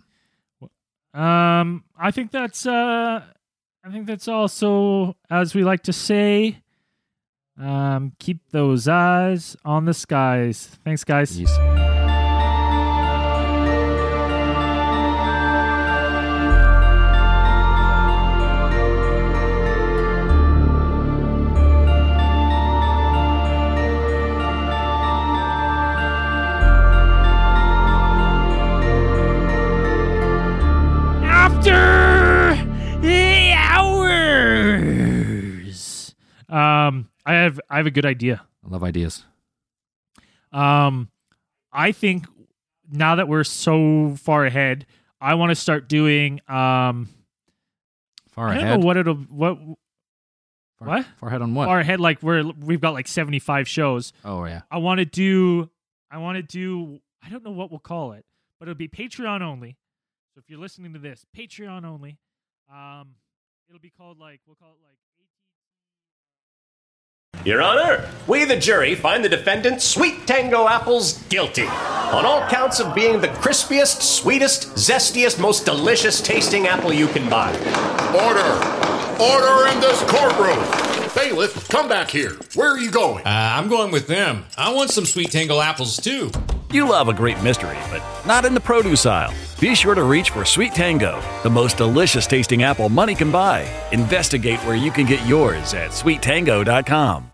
I think that's all. So, as we like to say, keep those eyes on the skies. Thanks, guys. Peace. After the hours. I have a good idea. I love ideas. I think now that we're so far ahead, I want to start doing Far I ahead. don't know what Far ahead on what? far ahead, like we've got like 75 shows. Oh yeah. I want to do I don't know what we'll call it, but it'll be Patreon only. So if you're listening to this, Patreon only. It'll be called we'll call it Your Honor, we, the jury, find the defendant, Sweet Tango Apples, guilty on all counts of being the crispiest, sweetest, zestiest, most delicious tasting apple you can buy. Order! Order in this courtroom! Bailiff, come back here. Where are you going? I'm going with them. I want some Sweet Tango apples, too. You love a great mystery, but not in the produce aisle. Be sure to reach for Sweet Tango, the most delicious tasting apple money can buy. Investigate where you can get yours at sweettango.com.